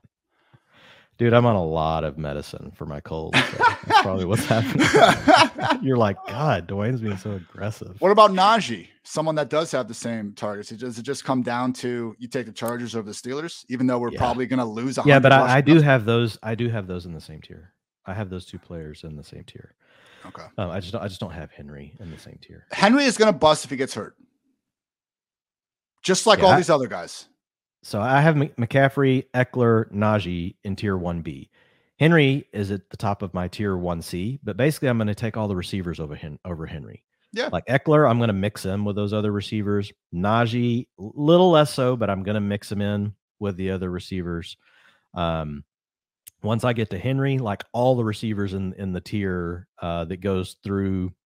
Dude, I'm on a lot of medicine for my cold. So that's probably what's happening. You're like, God, Dwayne's being so aggressive. What about Najee? Someone that does have the same targets. Does it just come down to you take the Chargers over the Steelers, even though we're yeah. probably going to lose? Yeah, but I, I do have those. I do have those in the same tier. I have those two players in the same tier. Okay. Um, I just don't, I just don't have Henry in the same tier. Henry is going to bust if he gets hurt, just like yeah, all I, these other guys. So I have McCaffrey, Eckler, Najee in tier one B. Henry is at the top of my tier one C, but basically I'm going to take all the receivers over Hen- over Henry. Yeah. Like Eckler, I'm going to mix him with those other receivers. Najee, little less so, but I'm going to mix him in with the other receivers. Um, once I get to Henry, like all the receivers in, in the tier uh, that goes through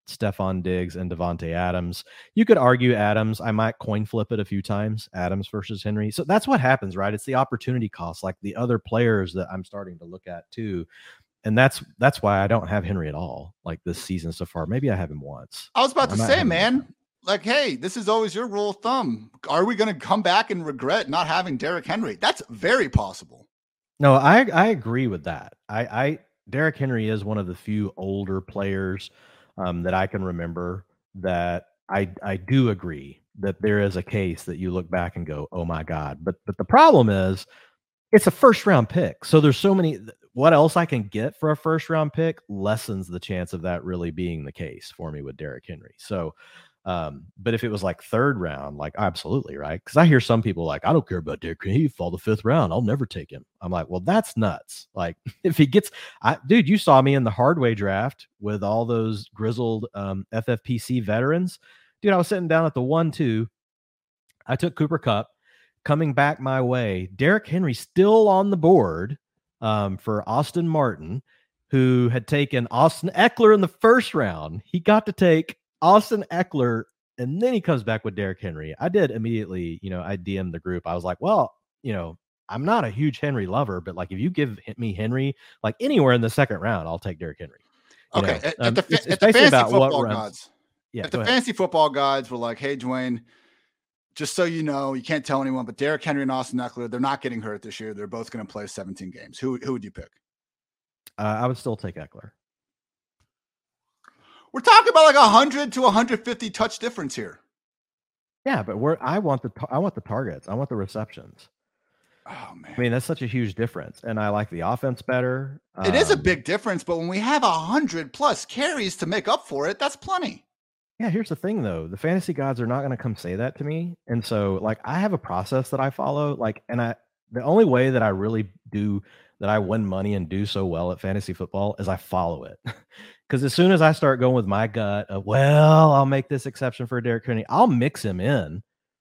Stephon Diggs and Devontae Adams. You could argue Adams. I might coin flip it a few times, Adams versus Henry. So that's what happens, right? It's the opportunity cost, like the other players that I'm starting to look at too. And that's that's why I don't have Henry at all, like this season so far. Maybe I have him once. I was about to say, man, like, hey, this is always your rule of thumb. Are we going to come back and regret not having Derrick Henry? That's very possible. No, I I agree with that. I, I Derrick Henry is one of the few older players um, that I can remember that I I do agree that there is a case that you look back and go, oh my God. But but the problem is it's a first round pick. So there's so many. What else I can get for a first round pick lessens the chance of that really being the case for me with Derrick Henry. So, um, but if it was like third round, like absolutely, right? Because I hear some people like, I don't care about Derrick Henry. He fall the fifth round, I'll never take him. I'm like, well, that's nuts. Like if he gets, I, dude, you saw me in the Hardway draft with all those grizzled um, F F P C veterans. Dude, I was sitting down at the one two. I took Cooper Kupp. Coming back my way, Derrick Henry still on the board. Um, for Austin Martin, who had taken Austin Eckler in the first round. He got to take Austin Eckler, and then he comes back with Derrick Henry. I did immediately, you know, I D M'd the group. I was like, well, you know, I'm not a huge Henry lover, but like if you give me Henry, like anywhere in the second round, I'll take Derrick Henry. You okay. Know, at, um, at the, it's, at it's the basically fantasy about football what runs. gods. Yeah, at the fantasy football gods were like, hey, Dwayne, just so you know, you can't tell anyone, but Derrick Henry and Austin Eckler, they're not getting hurt this year. They're both going to play seventeen games. Who who would you pick? Uh, I would still take Eckler. We're talking about like a hundred to one hundred fifty touch difference here. Yeah, but we're I want the I want the targets. I want the receptions. Oh man, I mean that's such a huge difference, and I like the offense better. It um, is a Um, big difference, but when we have a hundred plus carries to make up for it, that's plenty. Yeah, here's the thing though. The fantasy gods are not going to come say that to me. And so like I have a process that I follow, like, and I, the only way that I really do that I win money and do so well at fantasy football is I follow it. Because as soon as I start going with my gut of, well, I'll make this exception for Derrick Henry, I'll mix him in.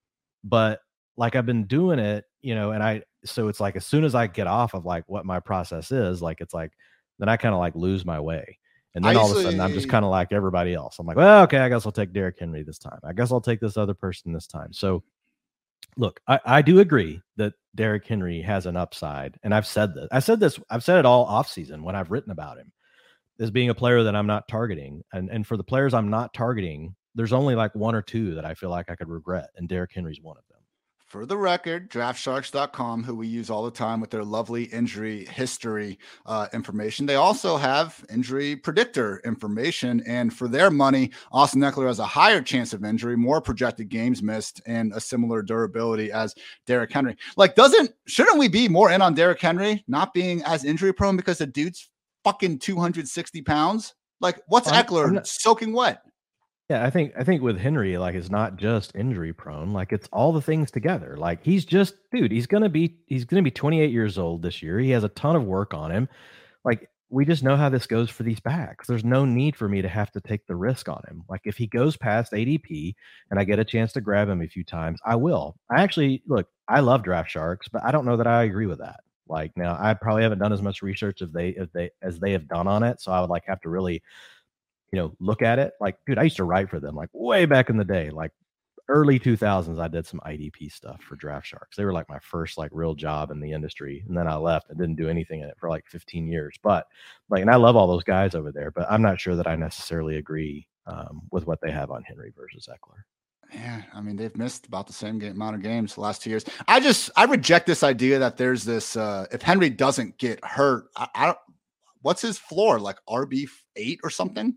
But like I've been doing it, you know, and I, so it's like as soon as I get off of like what my process is, like it's like, then I kind of like lose my way. And then I all usually, of a sudden, I'm just kind of like everybody else. I'm like, well, okay, I guess I'll take Derrick Henry this time. I guess I'll take this other person this time. So, look, I, I do agree that Derrick Henry has an upside. And I've said this. I said this. I've said it all offseason when I've written about him as being a player that I'm not targeting. And, and for the players I'm not targeting, there's only like one or two that I feel like I could regret. And Derrick Henry's one of them. For the record, draft sharks dot com, who we use all the time with their lovely injury history uh, information. They also have injury predictor information. And for their money, Austin Eckler has a higher chance of injury, more projected games missed, and a similar durability as Derrick Henry. Like, doesn't, shouldn't we be more in on Derrick Henry not being as injury prone because the dude's fucking two hundred sixty pounds? Like, what's I'm, Eckler I'm not, soaking wet? Yeah, I think I think with Henry, like it's not just injury prone, like it's all the things together. Like he's just, dude, he's gonna be he's gonna be twenty-eight years old this year. He has a ton of work on him. Like we just know how this goes for these backs. There's no need for me to have to take the risk on him. Like if he goes past A D P and I get a chance to grab him a few times, I will. I actually look, I love draft sharks, but I don't know that I agree with that. Like now I probably haven't done as much research as they if they as they have done on it. So I would like have to really, you know, look at it. Like, dude, I used to write for them like way back in the day, like early two thousands. I did some I D P stuff for Draft Sharks. They were like my first like real job in the industry. And then I left and didn't do anything in it for like fifteen years. But like, and I love all those guys over there, but I'm not sure that I necessarily agree um, with what they have on Henry versus Eckler. Yeah, I mean, they've missed about the same game, amount of games the last two years. I just, I reject this idea that there's this, uh, if Henry doesn't get hurt, I, I don't, what's his floor? Like R B eight or something?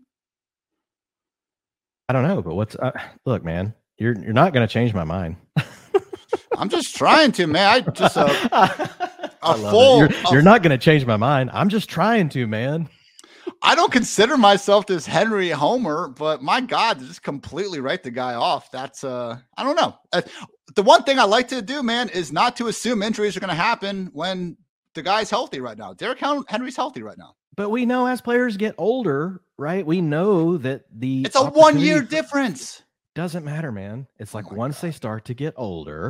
I don't know, but what's uh, look, man, you're you're not going to change my mind. I'm just trying to, man. I just uh, a I full. You're, a, you're not going to change my mind. I'm just trying to, man. I don't consider myself this Henry homer, but my God, to just completely write the guy off. That's uh, I don't know. Uh, the one thing I like to do, man, is not to assume injuries are going to happen when the guy's healthy right now. Derrick Henry's healthy right now. But we know as players get older, right? We know that the it's a one year difference. Doesn't matter, man. It's like oh once God. they start to get older,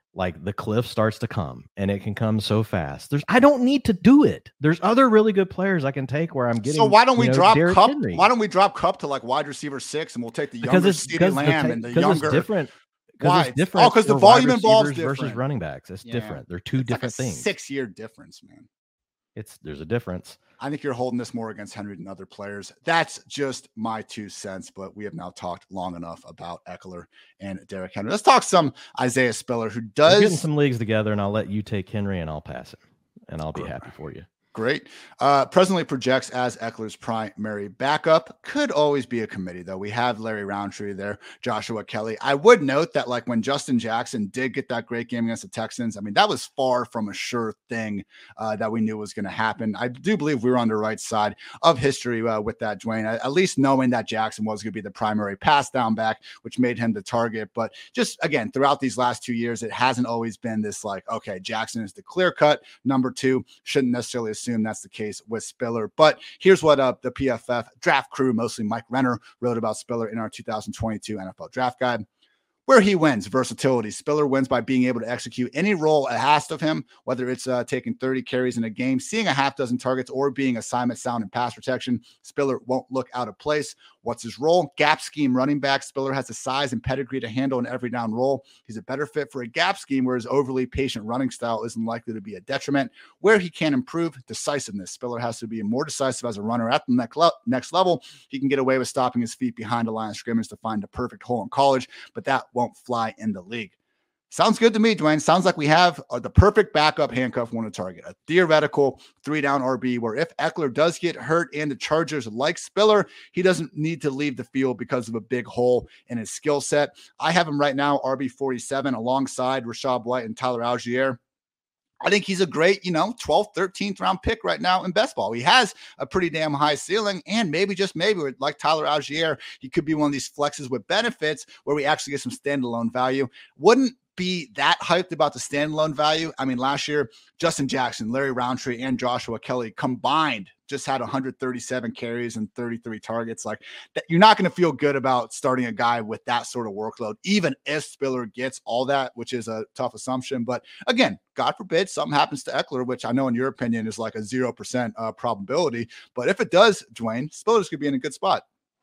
like the cliff starts to come, and it can come so fast. There's I don't need to do it. There's other really good players I can take where I'm getting. So why don't we you know, drop Derrick Kupp? Henry. Why don't we drop Kupp to like wide receiver six, and we'll take the Because younger it's CeeDee because Lamb the, and the because younger it's different. Why? It's different. Oh, because the for volume wide involves receivers versus different. running backs. It's Yeah. different. They're two It's different like a things. Six year difference, man. It's there's a difference. I think you're holding this more against Henry than other players. That's just my two cents, but we have now talked long enough about Ekeler and Derrick Henry. Let's talk some Isaiah Spiller, who does We're getting some leagues together, and I'll let you take Henry, and I'll pass it, and I'll be Great. happy for you. Great. Uh, presently projects as Eckler's primary backup. Could always be a committee, though. We have Larry Roundtree there, Joshua Kelly. I would note that, like, when Justin Jackson did get that great game against the Texans, I mean, that was far from a sure thing uh, that we knew was going to happen. I do believe we were on the right side of history uh, with that, Dwayne, at least knowing that Jackson was going to be the primary pass down back, which made him the target. But just, again, throughout these last two years, it hasn't always been this, like, okay, Jackson is the clear cut number two. Shouldn't necessarily assume that's the case with Spiller. But here's what uh, the P F F draft crew, mostly Mike Renner, wrote about Spiller in our two thousand twenty-two N F L Draft Guide. Where he wins: versatility. Spiller wins by being able to execute any role asked of him, whether it's uh, taking thirty carries in a game, seeing a half dozen targets, or being assignment sound in pass protection. Spiller won't look out of place. What's his role? Gap scheme running back. Spiller has the size and pedigree to handle an every down role. He's a better fit for a gap scheme where his overly patient running style isn't likely to be a detriment. Where he can improve: decisiveness. Spiller has to be more decisive as a runner at the next, le- next level. He can get away with stopping his feet behind the line of scrimmage to find the perfect hole in college, but that won't fly in the league. Sounds good to me, Dwayne. Sounds like we have uh, the perfect backup handcuff one to target, a theoretical three-down R B where if Ekeler does get hurt and the Chargers like Spiller, he doesn't need to leave the field because of a big hole in his skill set. I have him right now, R B forty-seven, alongside Rachaad White and Tyler Algier. I think he's a great, you know, twelfth, thirteenth round pick right now in best ball. He has a pretty damn high ceiling, and maybe, just maybe, like Tyler Algier, he could be one of these flexes with benefits where we actually get some standalone value. Wouldn't be that hyped about the standalone value. I mean, last year, Justin Jackson, Larry Roundtree, and Joshua Kelly combined just had one hundred thirty-seven carries and thirty-three targets. Like that, you're not going to feel good about starting a guy with that sort of workload, even if Spiller gets all that, which is a tough assumption. But again, God forbid something happens to Ekeler, which I know in your opinion is like a zero percent uh, probability. But if it does, Dwayne, Spiller's could be in a good spot.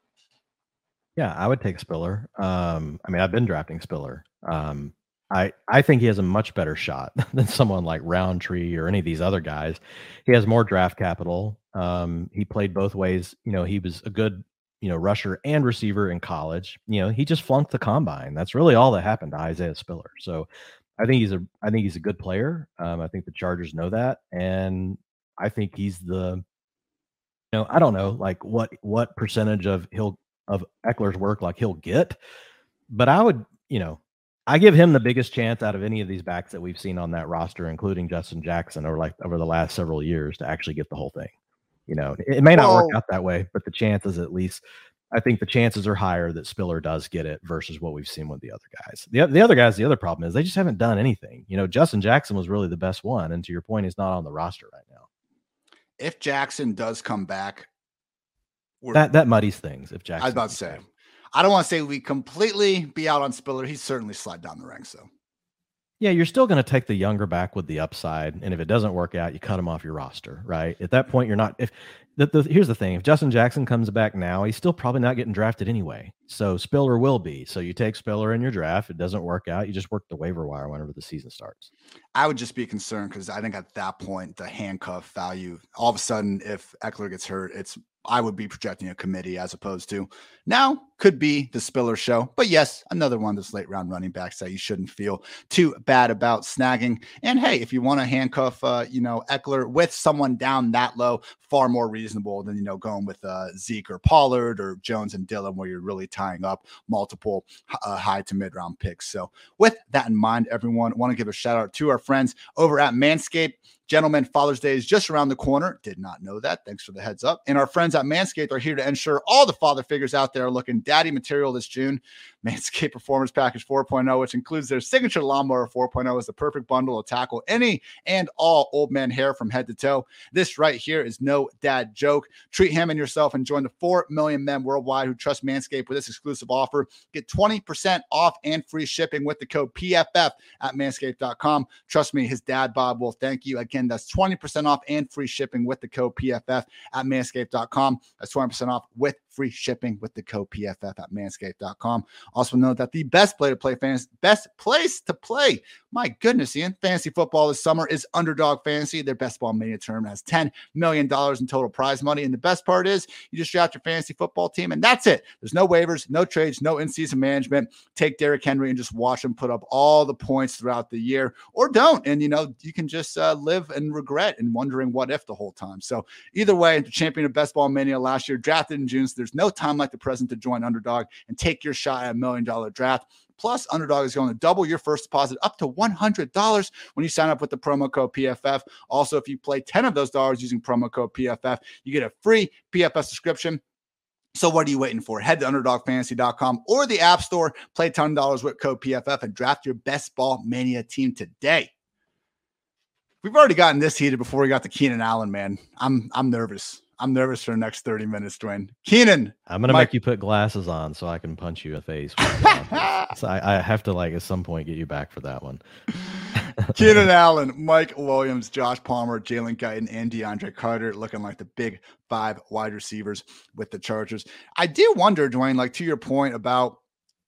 Yeah, I would take Spiller. Um, I mean, I've been drafting Spiller. Um, I, I think he has a much better shot than someone like Roundtree or any of these other guys. He has more draft capital. Um, he played both ways. You know, he was a good, you know, rusher and receiver in college. You know, he just flunked the combine. That's really all that happened to Isaiah Spiller. So I think he's a, I think he's a good player. Um, I think the Chargers know that. And I think he's the, you know, I don't know, like what, what percentage of he'll, of Eckler's work, like he'll get, but I would, you know, I give him the biggest chance out of any of these backs that we've seen on that roster, including Justin Jackson, or like over the last several years, to actually get the whole thing. You know, it, it may not Well, work out that way, but the chances, at least, I think the chances are higher that Spiller does get it versus what we've seen with the other guys. The, the other guys, the other problem is they just haven't done anything. You know, Justin Jackson was really the best one. And to your point, he's not on the roster right now. If Jackson does come back, that, that muddies things. If Jackson, I was about to say, back. I don't want to say we completely be out on Spiller. He's certainly slid down the ranks, though. Yeah, you're still going to take the younger back with the upside, and if it doesn't work out, you cut him off your roster, right? At that point, you're not. If the, the here's the thing: if Justin Jackson comes back now, he's still probably not getting drafted anyway. So Spiller will be. So you take Spiller in your draft. It doesn't work out, you just work the waiver wire whenever the season starts. I would just be concerned because I think at that point, the handcuff value, all of a sudden, if Ekeler gets hurt, it's I would be projecting a committee as opposed to now could be the Spiller show. But yes, another one of those late round running backs that you shouldn't feel too bad about snagging. And hey, if you want to handcuff, uh, you know, Ekeler with someone down that low, far more reasonable than, you know, going with uh, Zeke or Pollard or Jones and Dillon, where you're really tying up multiple uh, high to mid round picks. So with that in mind, everyone, I want to give a shout out to our friends over at Manscaped. Gentlemen, Father's Day is just around the corner. Did not know that. Thanks for the heads up. And our friends at Manscaped are here to ensure all the father figures out there are looking daddy material this June. Manscaped Performance Package four point oh, which includes their signature lawnmower four point oh, is the perfect bundle to tackle any and all old man hair from head to toe. This right here is no dad joke. Treat him and yourself and join the four million men worldwide who trust Manscaped with this exclusive offer. Get twenty percent off and free shipping with the code P F F at manscaped dot com. Trust me, his dad, Bob, will thank you. Again, that's twenty percent off and free shipping with the code P F F at manscaped dot com. That's twenty percent off with free shipping with the code P F F at manscaped dot com. Also note that the best play to play fans, best place to play, my goodness, Ian, fantasy football this summer is Underdog Fantasy. Their Best Ball Mania tournament has ten million dollars in total prize money. And the best part is you just draft your fantasy football team and that's it. There's no waivers, no trades, no in-season management. Take Derrick Henry and just watch him put up all the points throughout the year, or don't. And, you know, you can just uh, live and regret and wondering what if the whole time. So either way, the champion of Best Ball Mania last year, drafted in June. So there's no time like the present to join Underdog and take your shot at a million dollar draft. Plus, Underdog is going to double your first deposit up to one hundred dollars when you sign up with the promo code P F F. Also, if you play ten of those dollars using promo code P F F, you get a free P F F subscription. So what are you waiting for? Head to underdog fantasy dot com or the App Store, play ten dollars with code P F F, and draft your Best Ball Mania team today. We've already gotten this heated before we got to Keenan Allen, man. I'm I'm nervous. I'm nervous for the next thirty minutes, Dwayne. Keenan. I'm going to make you put glasses on so I can punch you in the face. So I, I have to, like, at some point get you back for that one. Keenan Allen, Mike Williams, Josh Palmer, Jalen Guyton, and DeAndre Carter looking like the big five wide receivers with the Chargers. I do wonder, Dwayne, like to your point about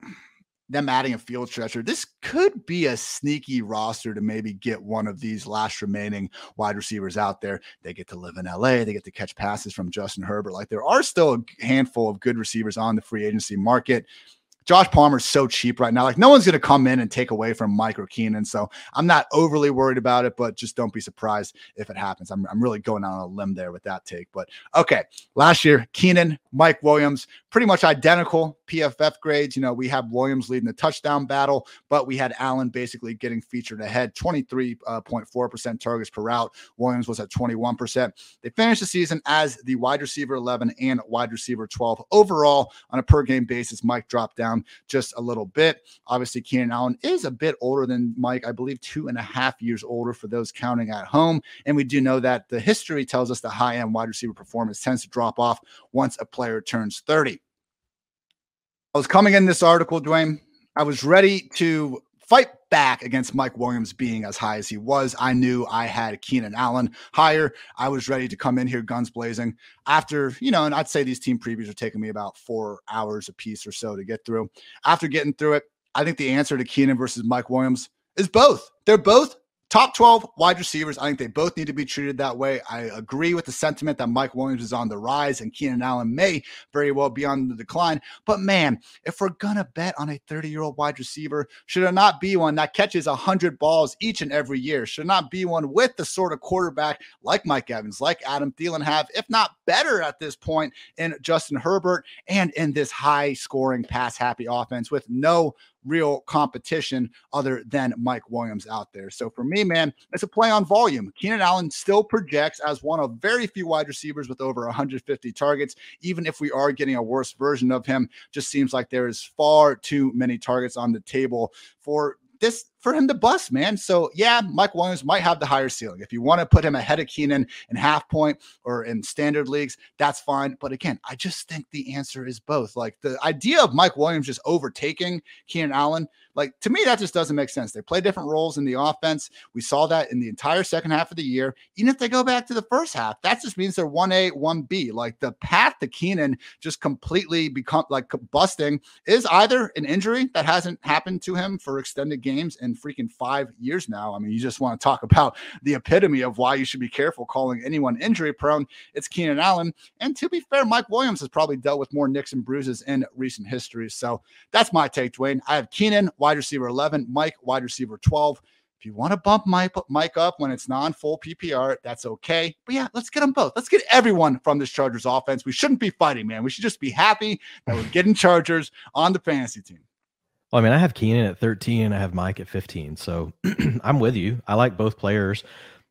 them adding a field stretcher, this could be a sneaky roster to maybe get one of these last remaining wide receivers out there. They get to live in L A. They get to catch passes from Justin Herbert. Like there are still a handful of good receivers on the free agency market. Josh Palmer's so cheap right now. Like no one's going to come in and take away from Mike or Keenan. So I'm not overly worried about it, but just don't be surprised if it happens. I'm, I'm really going out on a limb there with that take, but okay. Last year, Keenan, Mike Williams, pretty much identical P F F grades. You know, we have Williams leading the touchdown battle, but we had Allen basically getting featured ahead, twenty-three point four percent targets per route. Williams was at twenty-one percent. They finished the season as the wide receiver eleven and wide receiver twelve. Overall, on a per game basis, Mike dropped down just a little bit. Obviously, Keenan Allen is a bit older than Mike, I believe two and a half years older for those counting at home. And we do know that the history tells us the high-end wide receiver performance tends to drop off once a player turns thirty. I was coming in this article, Dwayne. I was ready to fight back against Mike Williams being as high as he was. I knew I had Keenan Allen higher. I was ready to come in here guns blazing after, you know, and I'd say these team previews are taking me about four hours a piece or so to get through. After getting through it, I think the answer to Keenan versus Mike Williams is both. They're both top twelve wide receivers. I think they both need to be treated that way. I agree with the sentiment that Mike Williams is on the rise and Keenan Allen may very well be on the decline. But man, if we're going to bet on a thirty-year-old wide receiver, should it not be one that catches one hundred balls each and every year? Should it not be one with the sort of quarterback like Mike Evans, like Adam Thielen have, if not better at this point in Justin Herbert and in this high-scoring, pass-happy offense with no real competition other than Mike Williams out there. So for me, man, it's a play on volume. Keenan Allen still projects as one of very few wide receivers with over one hundred fifty targets. Even if we are getting a worse version of him, just seems like there is far too many targets on the table for this for him to bust, man. So yeah, Mike Williams might have the higher ceiling. If you want to put him ahead of Keenan in half point or in standard leagues, that's fine. But again, I just think the answer is both. Like the idea of Mike Williams just overtaking Keenan Allen, like to me, that just doesn't make sense. They play different roles in the offense. We saw that in the entire second half of the year. Even if they go back to the first half, that just means they're one A, one B. Like the path to Keenan just completely become like busting is either an injury that hasn't happened to him for extended games in freaking five years now. I mean, you just want to talk about the epitome of why you should be careful calling anyone injury prone. It's Keenan Allen. And to be fair, Mike Williams has probably dealt with more nicks and bruises in recent history. So that's my take, Dwayne. I have Keenan, wide receiver eleven, Mike, wide receiver twelve. If you want to bump Mike, Mike up when it's non-full P P R, that's okay. But yeah, let's get them both. Let's get everyone from this Chargers offense. We shouldn't be fighting, man. We should just be happy that we're getting Chargers on the fantasy team. Well, I mean, I have Keenan at thirteen and I have Mike at fifteen. So I'm with you. I like both players.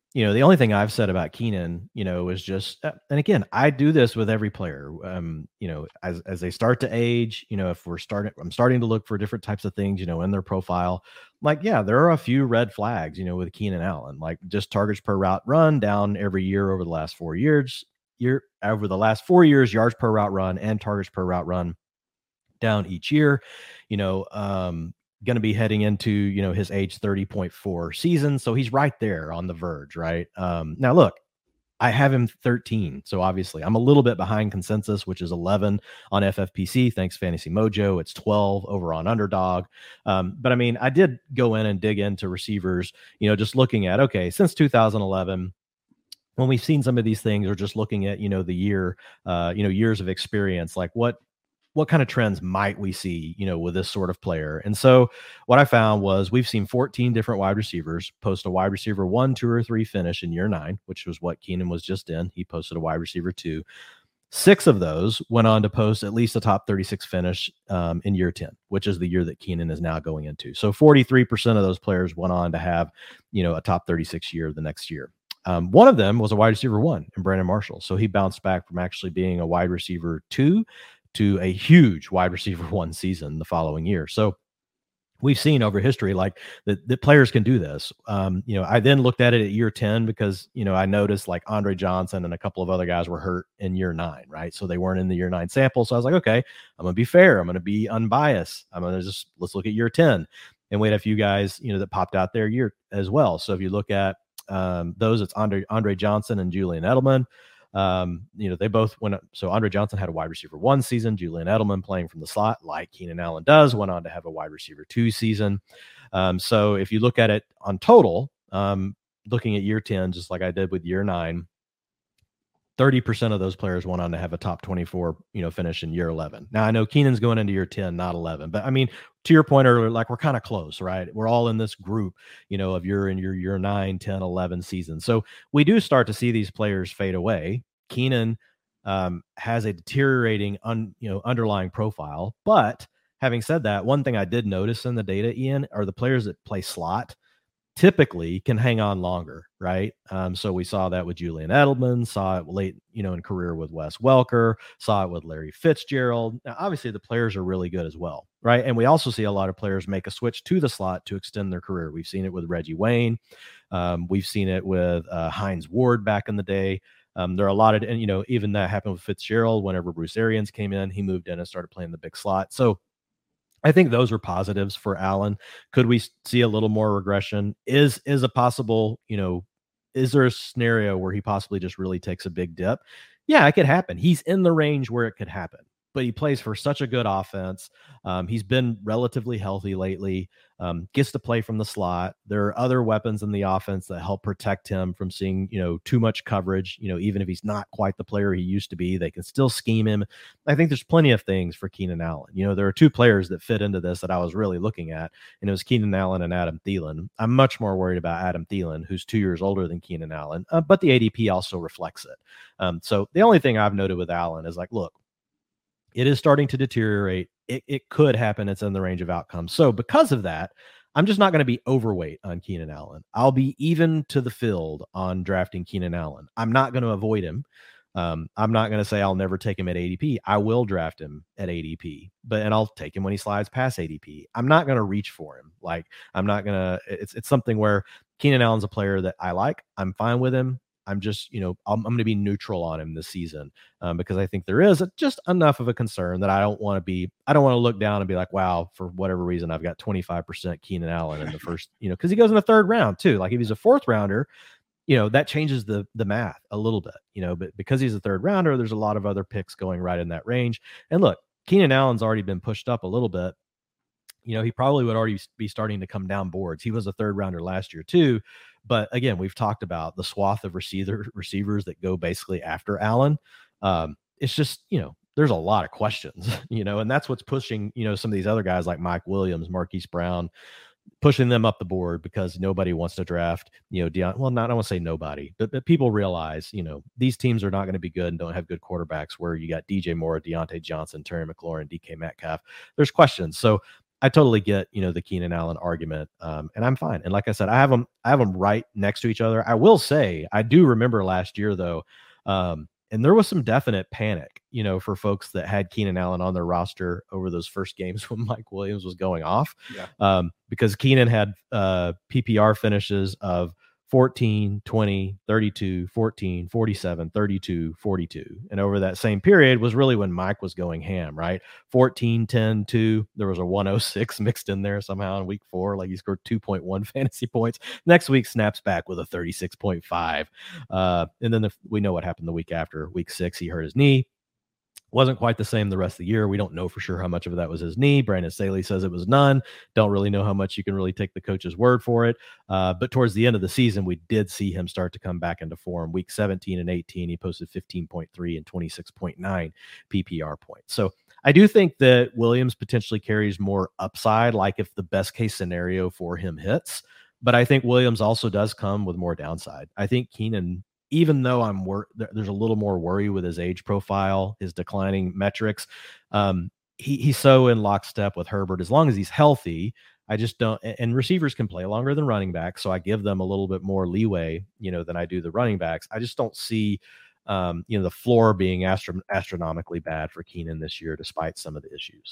you know, the only thing I've said about Keenan, you know, is just, uh, and again, I do this with every player. Um, you know, as as they start to age, you know, if we're starting, I'm starting to look for different types of things, you know, in their profile. Like, yeah, there are a few red flags, you know, with Keenan Allen, like just targets per route run down every year over the last four years. Year over the last four years, yards per route run and targets per route run down each year. You know, um, going to be heading into, you know, his age thirty point four season. So he's right there on the verge, right? Um, now, look, I have him thirteen. So obviously I'm a little bit behind consensus, which is eleven on F F P C. Thanks, Fantasy Mojo. It's twelve over on Underdog. Um, but I mean, I did go in and dig into receivers, you know, just looking at, okay, since two thousand eleven, when we've seen some of these things, or just looking at, you know, the year, uh, you know, years of experience, like what, what kind of trends might we see, you know, with this sort of player? And so what I found was we've seen fourteen different wide receivers post a wide receiver one, two, or three finish in year nine, which was what Keenan was just in. He posted a wide receiver two. Six of those went on to post at least a top thirty-six finish um, in year ten, which is the year that Keenan is now going into. So forty-three percent of those players went on to have, you know, a top thirty-six year the next year. Um, one of them was a wide receiver one in Brandon Marshall. So he bounced back from actually being a wide receiver two to a huge wide receiver one season the following year. So we've seen over history, like that, that players can do this. Um, you know, I then looked at it at year ten because, you know, I noticed like Andre Johnson and a couple of other guys were hurt in year nine, right? So they weren't in the year nine sample. So I was like, okay, I'm going to be fair. I'm going to be unbiased. I'm going to just, let's look at year ten. And we had a few guys, you know, that popped out there year as well. So if you look at um, those, it's Andre, Andre Johnson and Julian Edelman. Um, you know, they both went up. So Andre Johnson had a wide receiver one season. Julian Edelman, playing from the slot like Keenan Allen does, went on to have a wide receiver two season. Um, so if you look at it on total, um, looking at year ten, just like I did with year nine, thirty percent of those players went on to have a top twenty-four, you know, finish in year eleven. Now I know Keenan's going into year ten, not eleven, but I mean, to your point earlier, like we're kind of close, right? We're all in this group, you know, of your in your year nine, ten, eleven season. So we do start to see these players fade away. Keenan um, has a deteriorating, un, you know, underlying profile. But having said that, one thing I did notice in the data, Ian, are the players that play slot typically can hang on longer, right? Um, so we saw that with Julian Edelman, saw it late, you know, in career with Wes Welker, saw it with Larry Fitzgerald. Now, obviously, the players are really good as well, right? And we also see a lot of players make a switch to the slot to extend their career. We've seen it with Reggie Wayne. Um, we've seen it with uh, Hines Ward back in the day. Um, there are a lot of, and you know, even that happened with Fitzgerald. Whenever Bruce Arians came in, he moved in and started playing the big slot. So I think those are positives for Allen. Could we see a little more regression? Is is a possible, you know, is there a scenario where he possibly just really takes a big dip? Yeah, it could happen. He's in the range where it could happen, but he plays for such a good offense. Um, he's been relatively healthy lately, um, gets to play from the slot. There are other weapons in the offense that help protect him from seeing, you know, too much coverage. You know, even if he's not quite the player he used to be, they can still scheme him. I think there's plenty of things for Keenan Allen. You know, there are two players that fit into this that I was really looking at, and it was Keenan Allen and Adam Thielen. I'm much more worried about Adam Thielen, who's two years older than Keenan Allen, uh, but the A D P also reflects it. Um, so the only thing I've noted with Allen is like, look, it is starting to deteriorate. It, it could happen. It's in the range of outcomes. So because of that, I'm just not going to be overweight on Keenan Allen. I'll be even to the field on drafting Keenan Allen. I'm not going to avoid him. Um, I'm not going to say I'll never take him at A D P. I will draft him at A D P, but and I'll take him when he slides past A D P. I'm not going to reach for him. Like I'm not going to. It's it's something where Keenan Allen's a player that I like. I'm fine with him. I'm just, you know, I'm, I'm going to be neutral on him this season um, because I think there is a, just enough of a concern that I don't want to be, I don't want to look down and be like, wow, for whatever reason, I've got twenty-five percent Keenan Allen in the first, you know, because he goes in the third round too. Like if he's a fourth rounder, you know, that changes the the math a little bit, you know, but because he's a third rounder, there's a lot of other picks going right in that range. And look, Keenan Allen's already been pushed up a little bit. You know, he probably would already be starting to come down boards. He was a third rounder last year too. But again, we've talked about the swath of receiver receivers that go basically after Allen. Um, it's just, you know, there's a lot of questions, you know, and that's what's pushing, you know, some of these other guys like Mike Williams, Marquise Brown, pushing them up the board because nobody wants to draft, you know, Deont- well, not, I don't want to say nobody, but, but people realize, you know, these teams are not going to be good and don't have good quarterbacks where you got D J Moore, Deontay Johnson, Terry McLaurin, D K Metcalf. There's questions. So I totally get, you know, the Keenan Allen argument, um, and I'm fine. And like I said, I have them, I have them right next to each other. I will say, I do remember last year though, um, and there was some definite panic, you know, for folks that had Keenan Allen on their roster over those first games when Mike Williams was going off, yeah. um, because Keenan had uh, P P R finishes of fourteen, twenty, thirty-two, fourteen, forty-seven, thirty-two, forty-two. And over that same period was really when Mike was going ham, right? fourteen, ten, two. There was a one oh six mixed in there somehow in week four. Like he scored two point one fantasy points. Next week snaps back with a thirty-six point five. Uh, and then the, we know what happened the week after. Week six, he hurt his knee. Wasn't quite the same the rest of the year. We don't know for sure how much of that was his knee. Brandon Staley says it was none. Don't really know how much you can really take the coach's word for it. Uh, but towards the end of the season, we did see him start to come back into form. Week seventeen and eighteen, he posted fifteen point three and twenty-six point nine P P R points. So I do think that Williams potentially carries more upside, like if the best case scenario for him hits. But I think Williams also does come with more downside. I think Keenan, even though I'm wor- there's a little more worry with his age profile, his declining metrics. Um, he, he's so in lockstep with Herbert. As long as he's healthy, I just don't, and receivers can play longer than running backs. So I give them a little bit more leeway, you know, than I do the running backs. I just don't see, um, you know, the floor being astro- astronomically bad for Keenan this year, despite some of the issues.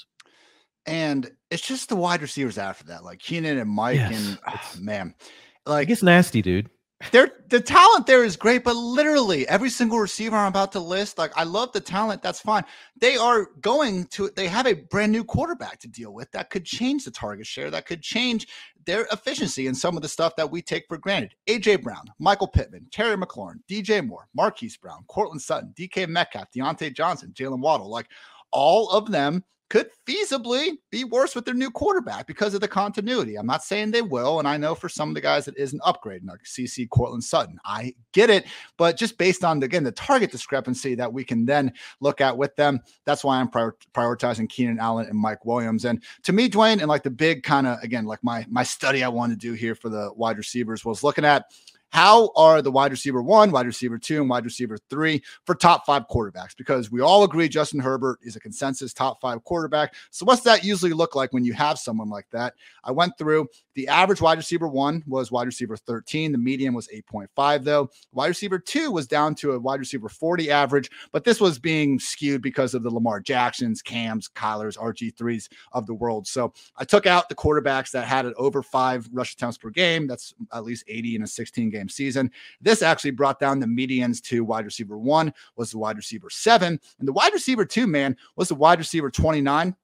And it's just the wide receivers after that, like Keenan and Mike, yes, and oh, man, like it gets nasty, dude. They're, the talent there is great, but literally every single receiver I'm about to list, like I love the talent. That's fine. They are going to, they have a brand new quarterback to deal with that could change the target share, that could change their efficiency and some of the stuff that we take for granted. A J Brown, Michael Pittman, Terry McLaurin, D J Moore, Marquise Brown, Cortland Sutton, D K Metcalf, Deontay Johnson, Jalen Waddle, like all of them could feasibly be worse with their new quarterback because of the continuity. I'm not saying they will, and I know for some of the guys it is an upgrade, like C C Cortland Sutton. I get it, but just based on, again, the target discrepancy that we can then look at with them, that's why I'm prior- prioritizing Keenan Allen and Mike Williams. And to me, Dwayne, and like the big kind of, again, like my my study I wanted to do here for the wide receivers was looking at how are the wide receiver one, wide receiver two, and wide receiver three for top five quarterbacks? Because we all agree Justin Herbert is a consensus top five quarterback. So what's that usually look like when you have someone like that? I went through the average wide receiver one was wide receiver thirteen. The median was eight point five though. Wide receiver two was down to a wide receiver forty average, but this was being skewed because of the Lamar Jacksons, Cams, Kylers, R G threes of the world. So I took out the quarterbacks that had it over five rush attempts per game. That's at least eighty in a sixteen game season. This actually brought down the medians to wide receiver one was the wide receiver seven, and the wide receiver two, man, was the wide receiver twenty-nine.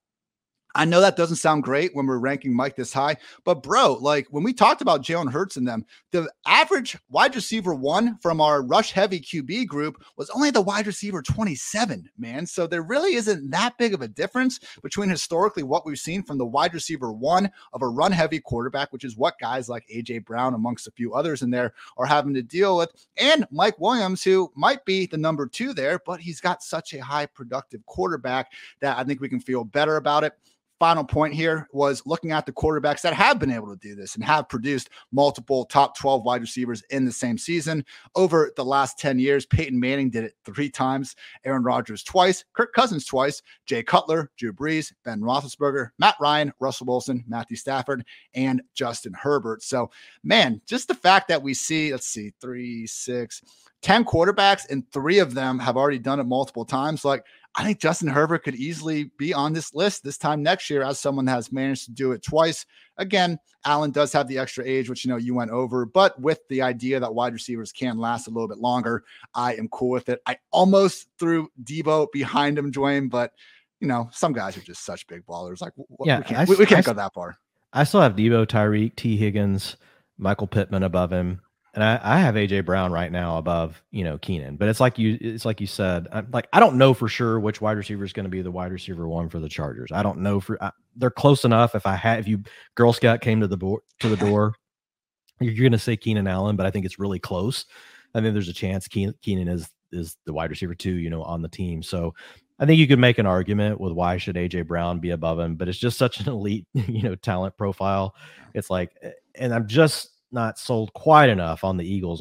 I know that doesn't sound great when we're ranking Mike this high, but bro, like when we talked about Jalen Hurts and them, the average wide receiver one from our rush heavy Q B group was only the wide receiver twenty-seven, man. So there really isn't that big of a difference between historically what we've seen from the wide receiver one of a run heavy quarterback, which is what guys like A J Brown, amongst a few others in there, are having to deal with, and Mike Williams, who might be the number two there, but he's got such a high productive quarterback that I think we can feel better about it. Final point here was looking at the quarterbacks that have been able to do this and have produced multiple top twelve wide receivers in the same season. Over the last ten years, Peyton Manning did it three times, Aaron Rodgers twice, Kirk Cousins twice, Jay Cutler, Drew Brees, Ben Roethlisberger, Matt Ryan, Russell Wilson, Matthew Stafford, and Justin Herbert. So, man, just the fact that we see, let's see, three, six, ten quarterbacks, and three of them have already done it multiple times. Like, I think Justin Herbert could easily be on this list this time next year as someone has managed to do it twice. Again, Allen does have the extra age, which, you know, you went over, but with the idea that wide receivers can last a little bit longer, I am cool with it. I almost threw Debo behind him, Dwayne, but, you know, some guys are just such big ballers. Like, yeah, we can't, I, we, we can't I, go that far. I still have Debo, Tyreek, T. Higgins, Michael Pittman above him. And I, I have A J Brown right now above, you know, Keenan, but it's like you, it's like you said, I'm like, I don't know for sure which wide receiver is going to be the wide receiver one for the Chargers. I don't know for, I, they're close enough. If I had, if you Girl Scout came to the door, to the door, you're going to say Keenan Allen, but I think it's really close. I think there's a chance Keenan, Keenan is, is the wide receiver two, you know, on the team. So I think you could make an argument with why should A J Brown be above him, but it's just such an elite, you know, talent profile. It's like, and I'm just not sold quite enough on the Eagles are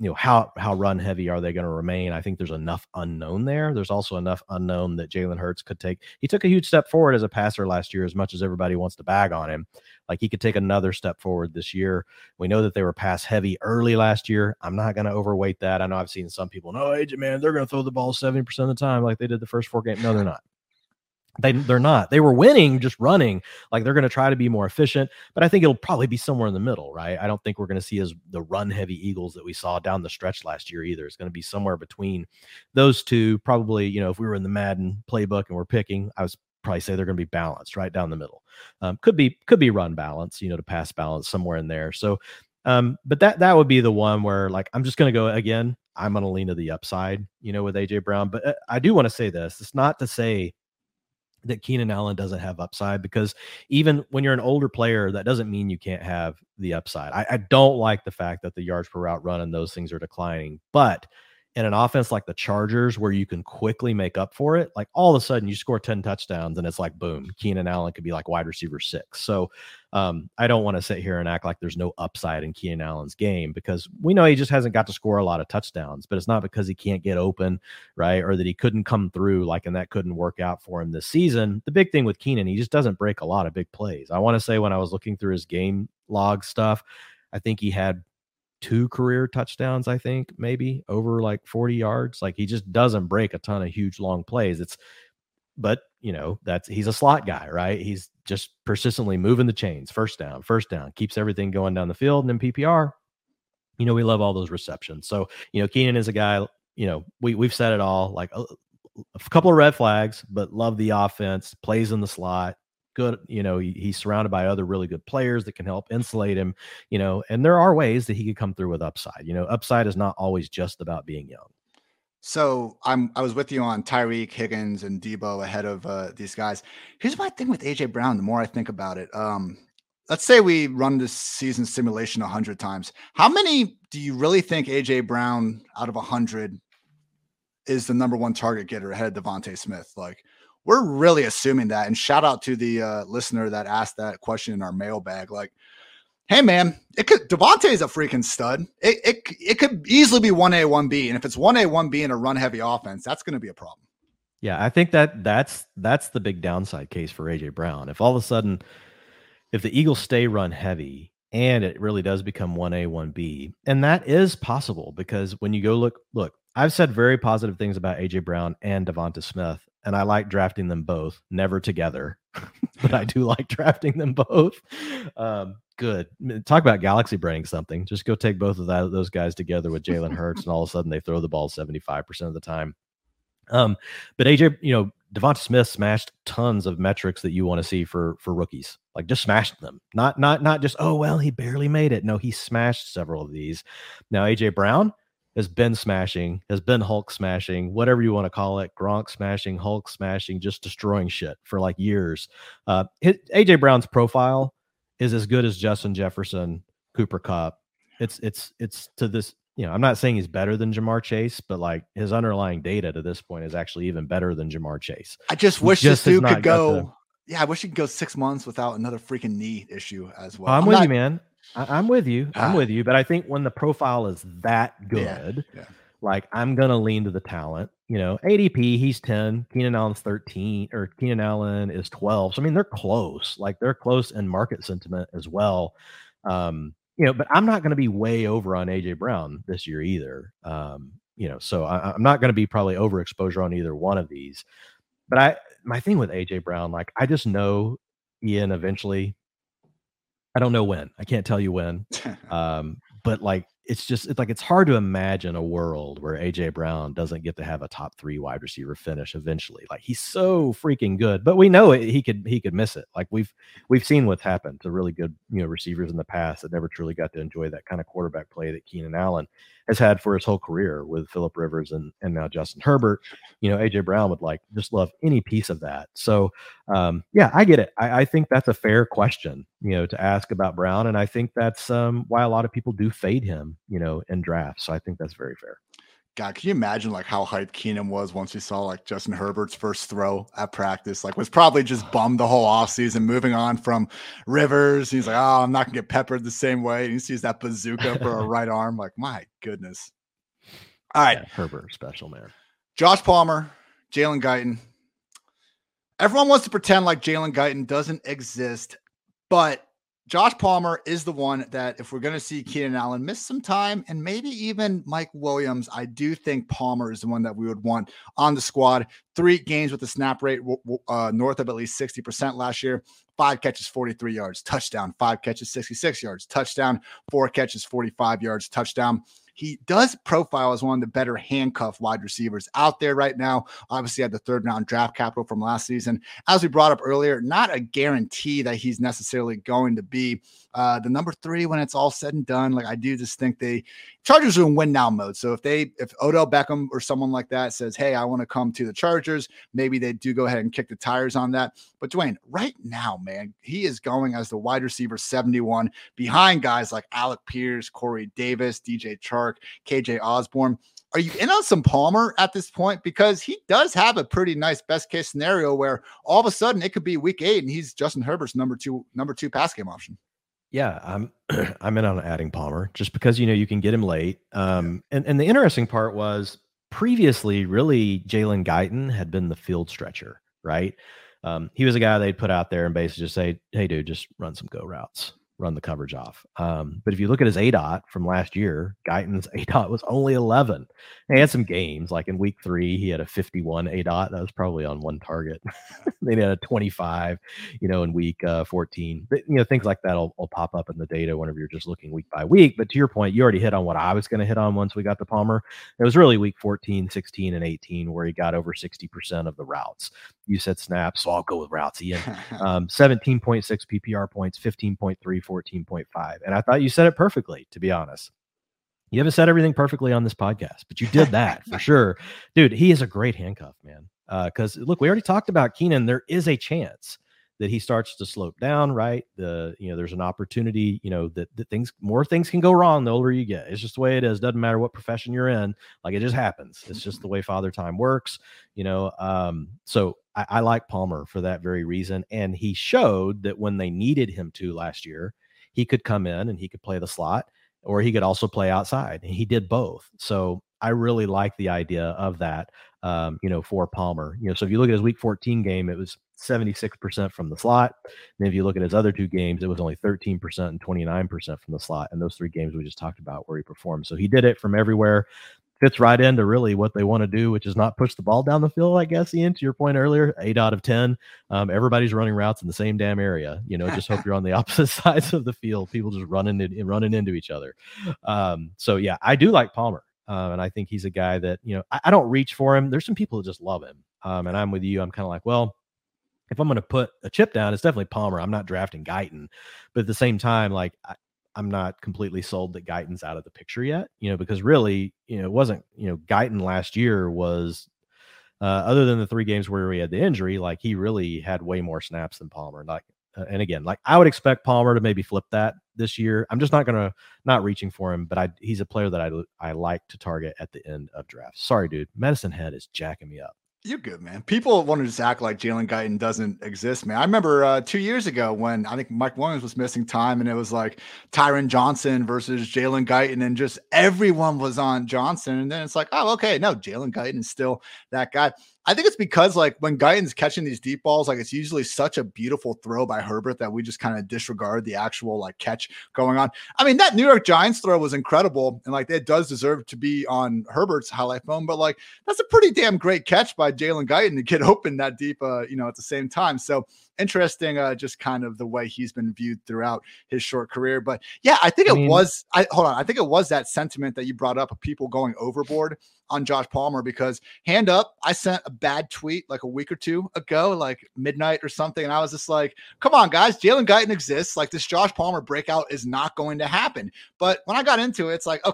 you know, how how run heavy are they going to remain? I think there's enough unknown there. There's also enough unknown that Jalen Hurts could take. He took a huge step forward as a passer last year, as much as everybody wants to bag on him. Like, he could take another step forward this year. We know that they were pass heavy early last year. I'm not going to overweight that. I know I've seen some people, no, A J, man, they're going to throw the ball seventy percent of the time like they did the first four games. No, they're not. They, they're not. They were winning, just running. Like, they're going to try to be more efficient, but I think it'll probably be somewhere in the middle, right? I don't think we're going to see as the run-heavy Eagles that we saw down the stretch last year either. It's going to be somewhere between those two. Probably, you know, if we were in the Madden playbook and we're picking, I was probably say they're going to be balanced right down the middle. Um, could be could be run balance, you know, to pass balance somewhere in there. So, um, but that that would be the one where, like, I'm just going to go again. I'm going to lean to the upside, you know, with A J Brown. But uh, I do want to say this. It's not to say that Keenan Allen doesn't have upside, because even when you're an older player, that doesn't mean you can't have the upside. I, I don't like the fact that the yards per route run and those things are declining, but in an offense like the Chargers, where you can quickly make up for it, like all of a sudden you score ten touchdowns and it's like, boom, Keenan Allen could be like wide receiver six. So um, I don't want to sit here and act like there's no upside in Keenan Allen's game, because we know he just hasn't got to score a lot of touchdowns, but it's not because he can't get open, right? Or that he couldn't come through, like, and that couldn't work out for him this season. The big thing with Keenan, he just doesn't break a lot of big plays. I want to say when I was looking through his game log stuff, I think he had two career touchdowns, I think maybe over like forty yards. Like, he just doesn't break a ton of huge long plays. It's, but you know, that's, he's a slot guy, right? He's just persistently moving the chains, first down, first down, keeps everything going down the field. And in P P R, you know, we love all those receptions. So, you know, Keenan is a guy, you know, we, we've said it all, like a, a couple of red flags, but love the offense, plays in the slot. Good, you know, he, he's surrounded by other really good players that can help insulate him, you know, and there are ways that he could come through with upside. You know, upside is not always just about being young. So I'm I was with you on Tyreek, Higgins, and Debo ahead of uh, these guys. Here's my thing with A J Brown. The more I think about it, um, let's say we run this season simulation a hundred times. How many do you really think A J Brown out of a hundred is the number one target getter ahead of Devontae Smith? Like, we're really assuming that. And shout out to the uh, listener that asked that question in our mailbag. Like, hey man, it could, Devontae's a freaking stud. It, it it could easily be one A, one B. And if it's one A, one B in a run heavy offense, that's going to be a problem. Yeah, I think that that's that's the big downside case for A J Brown. If all of a sudden, if the Eagles stay run heavy and it really does become one A, one B, and that is possible, because when you go look, look, I've said very positive things about A J Brown and Devonta Smith, and I like drafting them both, never together, but I do like drafting them both. Um, good. Talk about galaxy braining something. Just go take both of that, those guys together with Jalen Hurts, and all of a sudden they throw the ball seventy-five percent of the time. Um, but A J, you know, Devonta Smith smashed tons of metrics that you want to see for for rookies. Like, just smashed them. Not not not just, oh well, he barely made it. No, he smashed several of these. Now A J Brown has been smashing, has been Hulk smashing, whatever you want to call it, Gronk smashing, Hulk smashing, just destroying shit for like years. Uh, A J Brown's profile is as good as Justin Jefferson, Cooper Kupp. It's it's it's to this. You know, I'm not saying he's better than Jamar Chase, but like, his underlying data to this point is actually even better than Jamar Chase. I just wish just this dude could go. The, yeah, I wish he could go six months without another freaking knee issue as well. I'm, I'm with not, you, man. I, I'm with you. I'm uh, with you. But I think when the profile is that good, yeah, yeah. like, I'm gonna lean to the talent. You know, A D P, he's ten, Keenan Allen's thirteen, or Keenan Allen is twelve. So I mean, they're close. Like, they're close in market sentiment as well. Um, You know, but I'm not going to be way over on A J Brown this year either. Um, you know, so I, I'm not going to be probably overexposure on either one of these. But I, my thing with A J Brown, like, I just know Ian eventually. I don't know when. I can't tell you when. Um, but like, it's just, it's like, it's hard to imagine a world where A J Brown doesn't get to have a top three wide receiver finish eventually. Like, he's so freaking good, but we know it, he could, he could miss it. Like, we've, we've seen what's happened to really good, you know, receivers in the past that never truly got to enjoy that kind of quarterback play that Keenan Allen has had for his whole career with Phillip Rivers and, and now Justin Herbert. You know, A J Brown would like just love any piece of that. So um, yeah, I get it. I, I think that's a fair question, you know, to ask about Brown. And I think that's um, why a lot of people do fade him, you know, in drafts. So I think that's very fair. God, can you imagine like how hyped Keenan was once he saw like Justin Herbert's first throw at practice? Like was probably just bummed the whole offseason, moving on from Rivers. He's like, oh, I'm not gonna get peppered the same way. And he sees that bazooka for a right arm. Like, my goodness. All right. Yeah, Herbert, special man. Josh Palmer, Jalen Guyton. Everyone wants to pretend like Jalen Guyton doesn't exist, but Josh Palmer is the one that if we're going to see Keenan Allen miss some time and maybe even Mike Williams, I do think Palmer is the one that we would want on the squad. Three games with a snap rate uh, north of at least sixty percent last year. Five catches, forty-three yards, touchdown. Five catches, sixty-six yards, touchdown. Four catches, forty-five yards, touchdown. He does profile as one of the better handcuff wide receivers out there right now. Obviously had the third round draft capital from last season. As we brought up earlier, not a guarantee that he's necessarily going to be uh, the number three when it's all said and done. Like I do just think they Chargers are in win now mode. So if they, if Odell Beckham or someone like that says, hey, I want to come to the Chargers, maybe they do go ahead and kick the tires on that. But Dwayne, right now, man, he is going as the wide receiver seventy-one behind guys like Alec Pierce, Corey Davis, D J Chark, K J Osborne. Are you in on some Palmer at this point? Because he does have a pretty nice best case scenario where all of a sudden it could be week eight and he's Justin Herbert's number two, number two pass game option. Yeah, I'm I'm in on adding Palmer just because, you know, you can get him late. Um, and, and the interesting part was previously really Jalen Guyton had been the field stretcher, right? Um, he was a guy they'd put out there and basically just say, hey, dude, just run some go routes, run the coverage off. Um, but if you look at his A DOT from last year, Guyton's A DOT was only eleven. He had some games, like in week three, he had a fifty-one A DOT. That was probably on one target. Then he had a twenty-five, you know, in week uh, fourteen. But, you know, things like that will, will pop up in the data whenever you're just looking week by week. But to your point, you already hit on what I was going to hit on once we got to Palmer. It was really week fourteen, sixteen, and eighteen where he got over sixty percent of the routes. You said snaps, so I'll go with routes, Ian. Um, seventeen point six P P R points, fifteen point three, fourteen point five. And I thought you said it perfectly, to be honest. You haven't said everything perfectly on this podcast, but you did that for sure. Dude, he is a great handcuff, man. Because, uh, look, we already talked about Keenan. There is a chance that he starts to slope down, right? The you know, there's an opportunity, you know, that, that things, more things can go wrong the older you get. It's just the way it is. Doesn't matter what profession you're in. Like, it just happens. It's just the way Father Time works, you know. Um, so I, I like Palmer for that very reason. And he showed that when they needed him to last year, he could come in and he could play the slot, or he could also play outside. And he did both. So I really like the idea of that, um, you know, for Palmer. You know, so if you look at his week fourteen game, it was seventy-six percent from the slot. And if you look at his other two games, it was only thirteen percent and twenty-nine percent from the slot. And those three games we just talked about where he performed. So he did it from everywhere. Fits right into really what they want to do, which is not push the ball down the field, I guess, Ian, to your point earlier, eight out of ten. Um, everybody's running routes in the same damn area. You know, just hope you're on the opposite sides of the field. People just running in, running into each other. Um, so, yeah, I do like Palmer. Uh, and I think he's a guy that, you know, I, I don't reach for him. There's some people that just love him. Um, and I'm with you. I'm kind of like, well, if I'm going to put a chip down, it's definitely Palmer. I'm not drafting Guyton. But at the same time, like, I, I'm not completely sold that Guyton's out of the picture yet, you know, because really, you know, it wasn't, you know, Guyton last year was, uh, other than the three games where he had the injury, like he really had way more snaps than Palmer. Like, uh, and again, like I would expect Palmer to maybe flip that this year. I'm just not going to, not reaching for him, but I, he's a player that I, I like to target at the end of drafts. Sorry, dude. Medicine Head is jacking me up. You're good, man. People want to just act like Jalen Guyton doesn't exist, man. I remember uh, two years ago when I think Mike Williams was missing time and it was like Tyron Johnson versus Jalen Guyton and just everyone was on Johnson. And then it's like, oh, okay, no, Jalen Guyton is still that guy. I think it's because like when Guyton's catching these deep balls, like it's usually such a beautiful throw by Herbert that we just kind of disregard the actual like catch going on. I mean, that New York Giants throw was incredible. And like it does deserve to be on Herbert's highlight film, but like that's a pretty damn great catch by Jalen Guyton to get open that deep, uh, you know, at the same time. So interesting, uh, just kind of the way he's been viewed throughout his short career. But yeah, I think it I mean, was, I hold on. I think it was that sentiment that you brought up of people going overboard on Josh Palmer, because hand up, I sent a bad tweet like a week or two ago, like midnight or something. And I was just like, come on, guys, Jalen Guyton exists. Like this Josh Palmer breakout is not going to happen. But when I got into it, it's like, okay,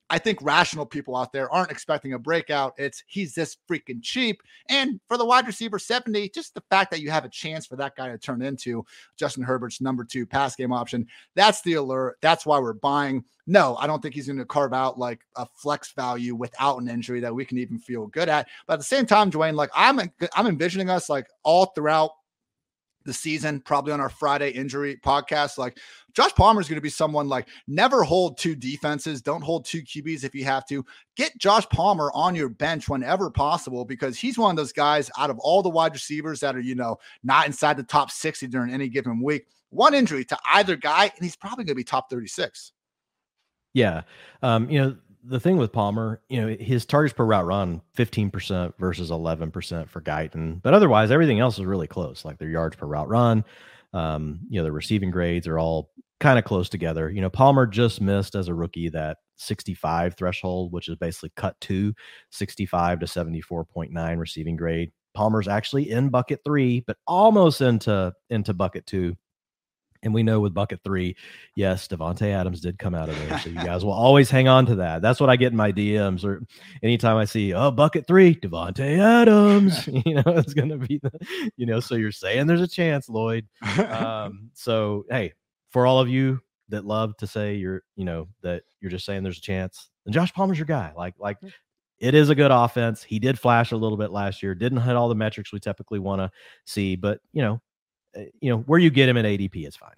I think rational people out there aren't expecting a breakout. It's he's this freaking cheap. And for the wide receiver seventy, just the fact that you have a chance for that guy to turn into Justin Herbert's number two pass game option, that's the allure. That's why we're buying. No, I don't think he's going to carve out like a flex value without an injury that we can even feel good at. But at the same time, Dwayne, like I'm, I'm envisioning us like all throughout the season, probably on our Friday injury podcast, like Josh Palmer is going to be someone like never hold two defenses. Don't hold two Q Bs if you have to. Get Josh Palmer on your bench whenever possible, because he's one of those guys out of all the wide receivers that are, you know, not inside the top sixty during any given week. One injury to either guy, and he's probably going to be top thirty-six. Yeah. Um, you know, the thing with Palmer, you know, his targets per route run, fifteen percent versus eleven percent for Guyton. But otherwise, everything else is really close. Like their yards per route run, um, you know, the receiving grades are all kind of close together. You know, Palmer just missed as a rookie that sixty-five threshold, which is basically cut to sixty-five to seventy-four point nine receiving grade. Palmer's actually in bucket three, but almost into, into bucket two. And we know with bucket three, yes, Davante Adams did come out of there. So you guys will always hang on to that. That's what I get in my D Ms, or anytime I see, oh, bucket three, Davante Adams, you know, it's going to be, the, you know, so you're saying there's a chance, Lloyd. Um, so, hey, for all of you that love to say you're, you know, that you're just saying there's a chance, and Josh Palmer's your guy. Like, like it is a good offense. He did flash a little bit last year, didn't hit all the metrics we typically want to see, but, you know, you know, where you get him at A D P is fine.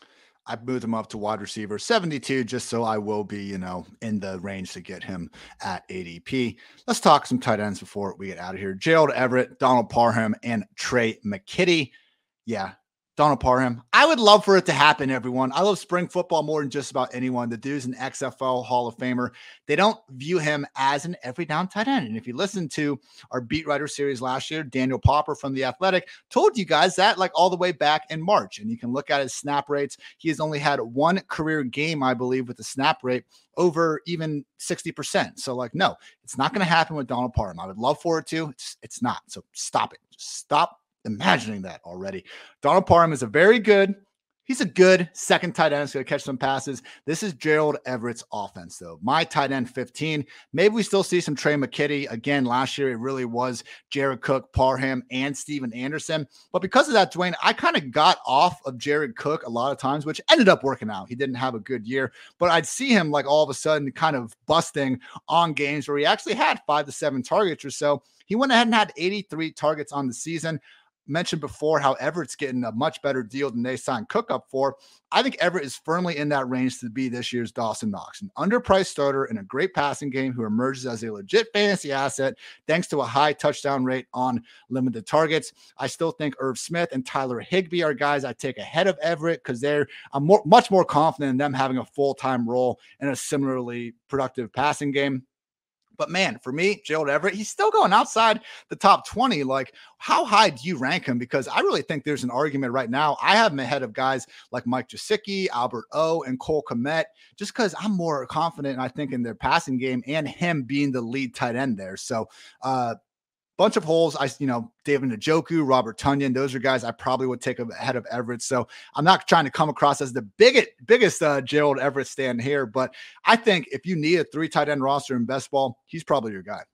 I moved him up to wide receiver seventy-two, just so I will be, you know, in the range to get him at A D P. Let's talk some tight ends before we get out of here. Gerald Everett, Donald Parham, and Trey McKitty. Yeah, Donald Parham. I would love for it to happen, everyone. I love spring football more than just about anyone. The dude's an X F L Hall of Famer. They don't view him as an every down tight end. And if you listen to our beat writer series last year, Daniel Popper from The Athletic told you guys that like all the way back in March. And you can look at his snap rates. He has only had one career game, I believe, with the snap rate over even sixty percent. So like, no, it's not going to happen with Donald Parham. I would love for it to. It's, it's not. So stop it. Just stop imagining that already. Donald Parham is a very good, he's a good second tight end. He's going to catch some passes. This is Gerald Everett's offense, though. My tight end fifteen. Maybe we still see some Trey McKitty. Again, last year it really was Jared Cook, Parham, and Steven Anderson. But because of that, Dwayne, I kind of got off of Jared Cook a lot of times, which ended up working out. He didn't have a good year, but I'd see him like all of a sudden kind of busting on games where he actually had five to seven targets or so. He went ahead and had eighty-three targets on the season. Mentioned before how Everett's getting a much better deal than they signed Cook up for. I think Everett is firmly in that range to be this year's Dawson Knox, an underpriced starter in a great passing game who emerges as a legit fantasy asset thanks to a high touchdown rate on limited targets. I still think Irv Smith and Tyler Higbee are guys I take ahead of Everett because they're I'm more, much more confident in them having a full-time role in a similarly productive passing game. But man, for me, Gerald Everett, he's still going outside the top twenty. Like, how high do you rank him? Because I really think there's an argument right now. I have him ahead of guys like Mike Gesicki, Albert O, and Cole Kmet, just because I'm more confident, I think, in their passing game and him being the lead tight end there. So, uh, bunch of holes. I, you know, David Njoku, Robert Tonyan, those are guys I probably would take ahead of Everett. So I'm not trying to come across as the biggest, biggest uh, Gerald Everett stand here, but I think if you need a three tight end roster in best ball, he's probably your guy.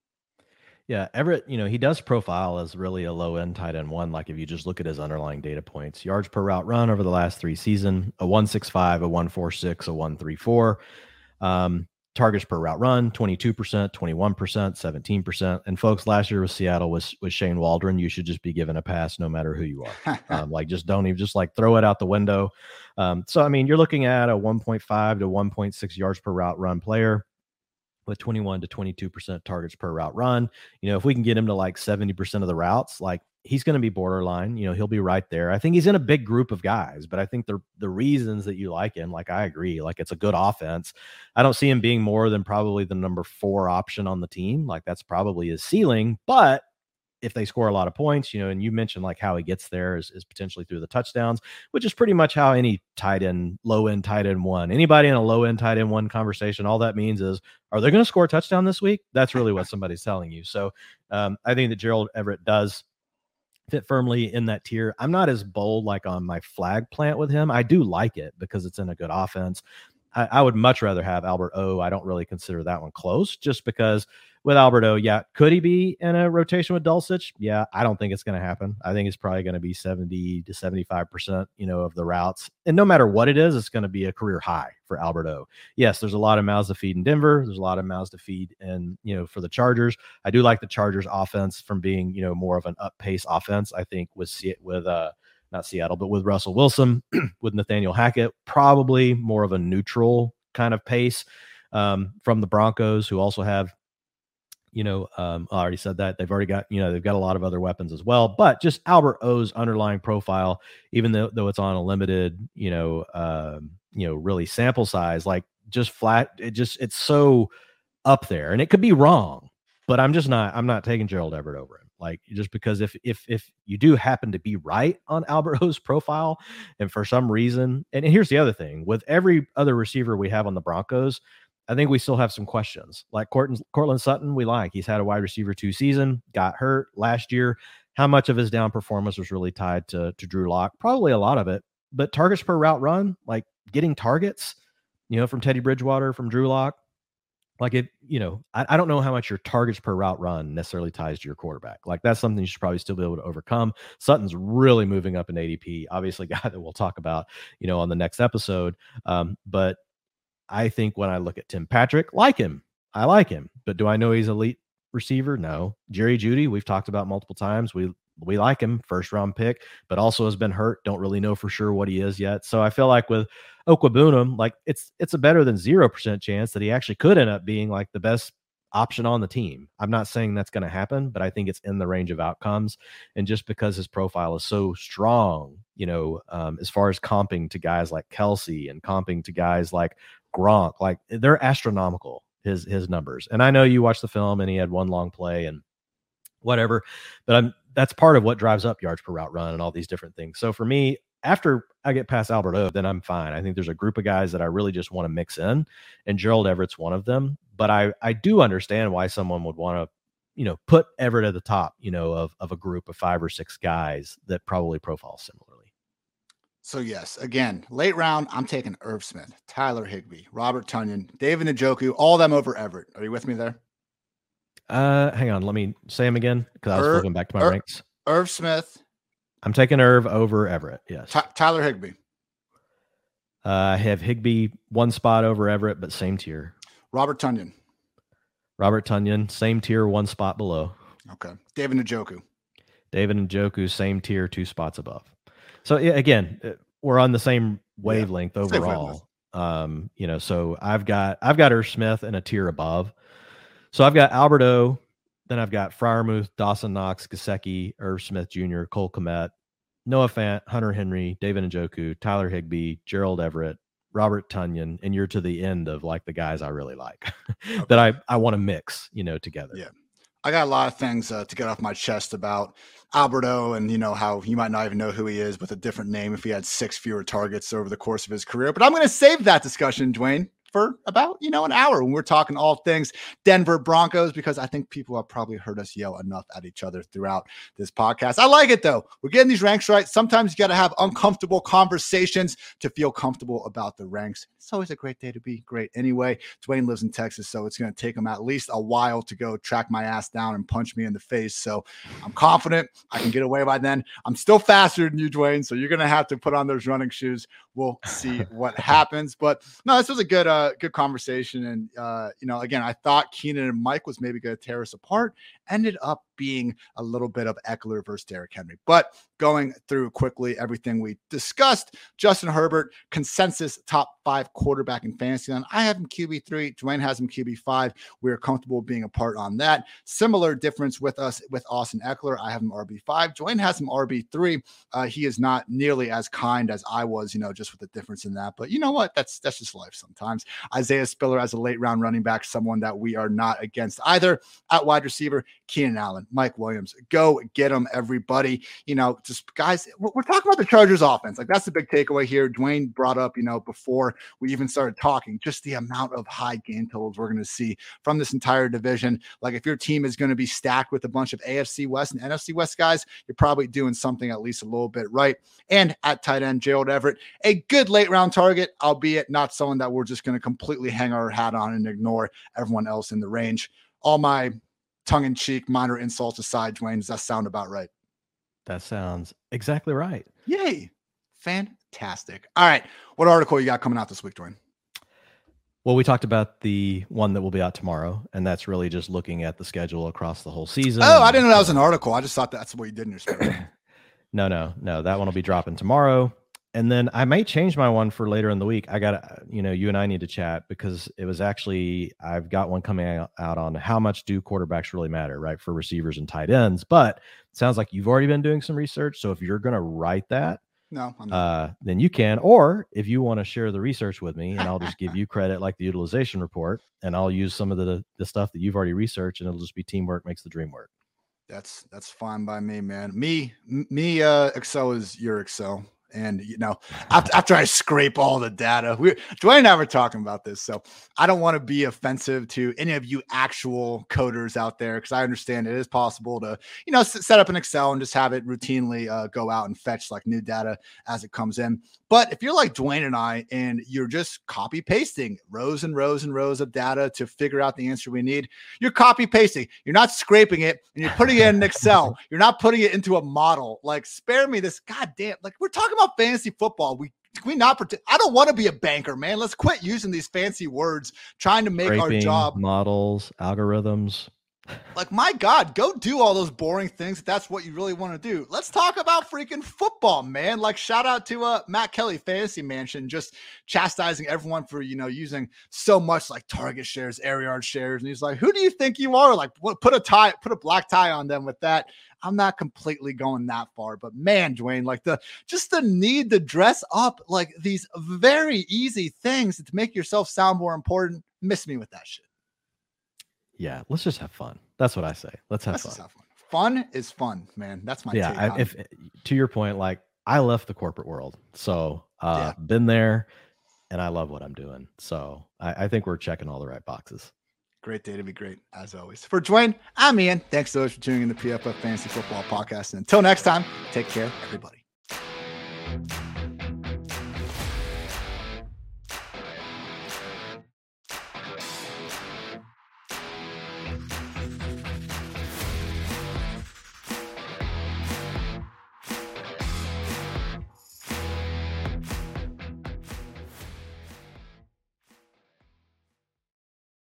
Yeah, Everett, you know, he does profile as really a low end tight end one. Like if you just look at his underlying data points, yards per route run over the last three seasons, a one sixty-five, a one forty-six, a one thirty-four. Um, Targets per route run, twenty-two percent, twenty-one percent, seventeen percent. And folks, last year with Seattle was, was Shane Waldron. You should just be given a pass no matter who you are. um, like just don't even just like throw it out the window. Um, so, I mean, you're looking at a one point five to one point six yards per route run player with twenty-one to twenty-two percent targets per route run. You know, if we can get him to like seventy percent of the routes, like he's going to be borderline, you know, he'll be right there. I think he's in a big group of guys, but I think the the reasons that you like him, like I agree, like it's a good offense. I don't see him being more than probably the number four option on the team. Like that's probably his ceiling, but if they score a lot of points, you know, and you mentioned like how he gets there is, is potentially through the touchdowns, which is pretty much how any tight end, low end tight end one, anybody in a low end tight end one conversation, all that means is, are they going to score a touchdown this week? That's really what somebody's telling you. So um, I think that Gerald Everett does fit firmly in that tier. I'm not as bold like on my flag plant with him. I do like it because it's in a good offense. I, I would much rather have Albert O. I don't really consider that one close, just because with Albert O, yeah, could he be in a rotation with Dulcich? Yeah, I don't think it's going to happen. I think it's probably going to be seventy to seventy-five percent, you know, of the routes. And no matter what it is, it's going to be a career high for Albert O. Yes, there's a lot of mouths to feed in Denver. There's a lot of mouths to feed in, you know, for the Chargers. I do like the Chargers offense from being, you know, more of an up pace offense. I think with, with, uh, not Seattle, but with Russell Wilson, with Nathaniel Hackett, probably more of a neutral kind of pace um, from the Broncos, who also have, you know, um, I already said that they've already got, you know, they've got a lot of other weapons as well, but just Albert O's underlying profile, even though, though it's on a limited, you know, um, you know, really sample size, like just flat, it just, it's so up there, and it could be wrong, but I'm just not, I'm not taking Gerald Everett over him. Like, just because if, if, if you do happen to be right on Albert O's profile, and for some reason, and here's the other thing, with every other receiver we have on the Broncos, I think we still have some questions. Like Cortland, Cortland Sutton, we like. He's had a wide receiver two season, got hurt last year. How much of his down performance was really tied to, to Drew Lock? Probably a lot of it. But targets per route run, like getting targets, you know, from Teddy Bridgewater, from Drew Lock, like it, you know, I, I don't know how much your targets per route run necessarily ties to your quarterback. Like that's something you should probably still be able to overcome. Sutton's really moving up in A D P, obviously, a guy that we'll talk about, you know, on the next episode. Um, but I think when I look at Tim Patrick, like him, I like him, but do I know he's elite receiver? No. Jerry Jeudy, we've talked about multiple times. We, we like him, first round pick, but also has been hurt. Don't really know for sure what he is yet. So I feel like with Okwuegbunam, like it's, it's a better than zero percent chance that he actually could end up being like the best option on the team. I'm not saying that's going to happen, but I think it's in the range of outcomes. And just because his profile is so strong, you know, um, as far as comping to guys like Kelsey and comping to guys like Gronk, like they're astronomical, his, his numbers. And I know you watched the film and he had one long play and whatever, but I'm, that's part of what drives up yards per route run and all these different things. So for me, after I get past Albert O, then I'm fine. I think there's a group of guys that I really just want to mix in, and Gerald Everett's one of them. But I, I do understand why someone would want to, you know, put Everett at the top, you know, of, of a group of five or six guys that probably profile similarly. So yes, again, late round, I'm taking Irv Smith, Tyler Higbee, Robert Tonyan, David Njoku, all of them over Everett. Are you with me there? Uh, hang on, let me say them again because I was Irv, flipping back to my Irv, ranks. Irv Smith. I'm taking Irv over Everett. Yes. Ty- Tyler Higbee. Uh, I have Higbee one spot over Everett, but same tier. Robert Tonyan. Robert Tonyan, same tier, one spot below. Okay. David Njoku. David Njoku, same tier, two spots above. So yeah, again, we're on the same wavelength yeah, overall. Um, you know, so I've got I've got Irv Smith in a tier above. So I've got Albert O, then I've got Freiermuth, Dawson Knox, Gesicki, Irv Smith Junior, Cole Kmet, Noah Fant, Hunter Henry, David Njoku, Tyler Higbee, Gerald Everett, Robert Tonyan, and you're to the end of like the guys I really like okay. that I, I want to mix, you know, together. Yeah. I got a lot of things uh, to get off my chest about Albert O, and you know how you might not even know who he is with a different name if he had six fewer targets over the course of his career. But I'm going to save that discussion, Dwayne, for about, you know, an hour when we're talking all things Denver Broncos, because I think people have probably heard us yell enough at each other throughout this podcast. I like it though. We're getting these ranks right. Sometimes you got to have uncomfortable conversations to feel comfortable about the ranks. It's always a great day to be great anyway. Dwayne lives in Texas, so it's going to take him at least a while to go track my ass down and punch me in the face. So I'm confident I can get away by then. I'm still faster than you, Dwayne, so you're going to have to put on those running shoes. We'll see what happens. But no, this was a good uh, good conversation. And, uh, you know, again, I thought Keenan and Mike was maybe going to tear us apart. Ended up being a little bit of Eckler versus Derrick Henry. But going through quickly everything we discussed, Justin Herbert, consensus top five quarterback in fantasy land. I have him Q B three. Dwayne has him Q B five. We're comfortable being apart on that. Similar difference with us with Austin Eckler. I have him R B five. Dwayne has him R B three. Uh, he is not nearly as kind as I was, you know, just with the difference in that. But you know what? That's that's just life sometimes. Isaiah Spiller as a late round running back, someone that we are not against either. At wide receiver, Keenan Allen, Mike Williams. Go get them, everybody. You know, just guys, we're, we're talking about the Chargers offense. Like, that's the big takeaway here. Dwayne brought up, you know, before we even started talking, just the amount of high game totals we're going to see from this entire division. Like, if your team is going to be stacked with a bunch of A F C West and N F C West guys, you're probably doing something at least a little bit right. And at tight end, Gerald Everett, a a good late round target, albeit not someone that we're just going to completely hang our hat on and ignore everyone else in the range. All my tongue-in-cheek minor insults aside, Dwayne, does that sound about right? That sounds exactly right. Yay. Fantastic. All right. What article you got coming out this week, Dwayne? Well, we talked about the one that will be out tomorrow, and that's really just looking at the schedule across the whole season. Oh, I didn't know that was an article. I just thought that's what you did in your script. no, no, no. That one will be dropping tomorrow. And then I might change my one for later in the week. I got, you know, you and I need to chat because it was actually, I've got one coming out on how much do quarterbacks really matter, right? For receivers and tight ends. But it sounds like you've already been doing some research. So if you're going to write that, no, I'm uh, then you can. Or if you want to share the research with me, and I'll just give you credit like the utilization report, and I'll use some of the, the stuff that you've already researched, and it'll just be teamwork makes the dream work. That's, that's fine by me, man. Me, me, uh, Excel is your Excel. And, you know, after, after I scrape all the data, we Dwayne and I were talking about this. So I don't want to be offensive to any of you actual coders out there, because I understand it is possible to, you know, s- set up an Excel and just have it routinely uh, go out and fetch like new data as it comes in. But if you're like Dwayne and I, and you're just copy pasting rows and rows and rows of data to figure out the answer we need, you're copy pasting. You're not scraping it and you're putting it in Excel. You're not putting it into a model. Like, spare me this. Goddamn. Like, we're talking about fantasy football. We Can we not pretend? I don't want to be a banker, man. Let's quit using these fancy words trying to make Scraping, our job. Models, algorithms. Like, my God, go do all those boring things if that's what you really want to do. Let's talk about freaking football, man. Like, shout out to uh, Matt Kelly, Fantasy Mansion, just chastising everyone for, you know, using so much like target shares, air yard shares. And he's like, who do you think you are? Like, what, put a tie, put a black tie on them with that. I'm not completely going that far, but man, Dwayne, like the, just the need to dress up like these very easy things to make yourself sound more important. Miss me with that shit. Yeah, let's just have fun. That's what I say. Let's have, Let's fun. have fun. Fun is fun, man. That's my yeah. take I, on if it. to your point, like I left the corporate world, so uh, Yeah. been there, and I love what I'm doing. So I, I think we're checking all the right boxes. Great day to be great, as always. For Dwayne, I'm Ian. Thanks so much for tuning in the P F F Fantasy Football Podcast. And until next time, take care, everybody.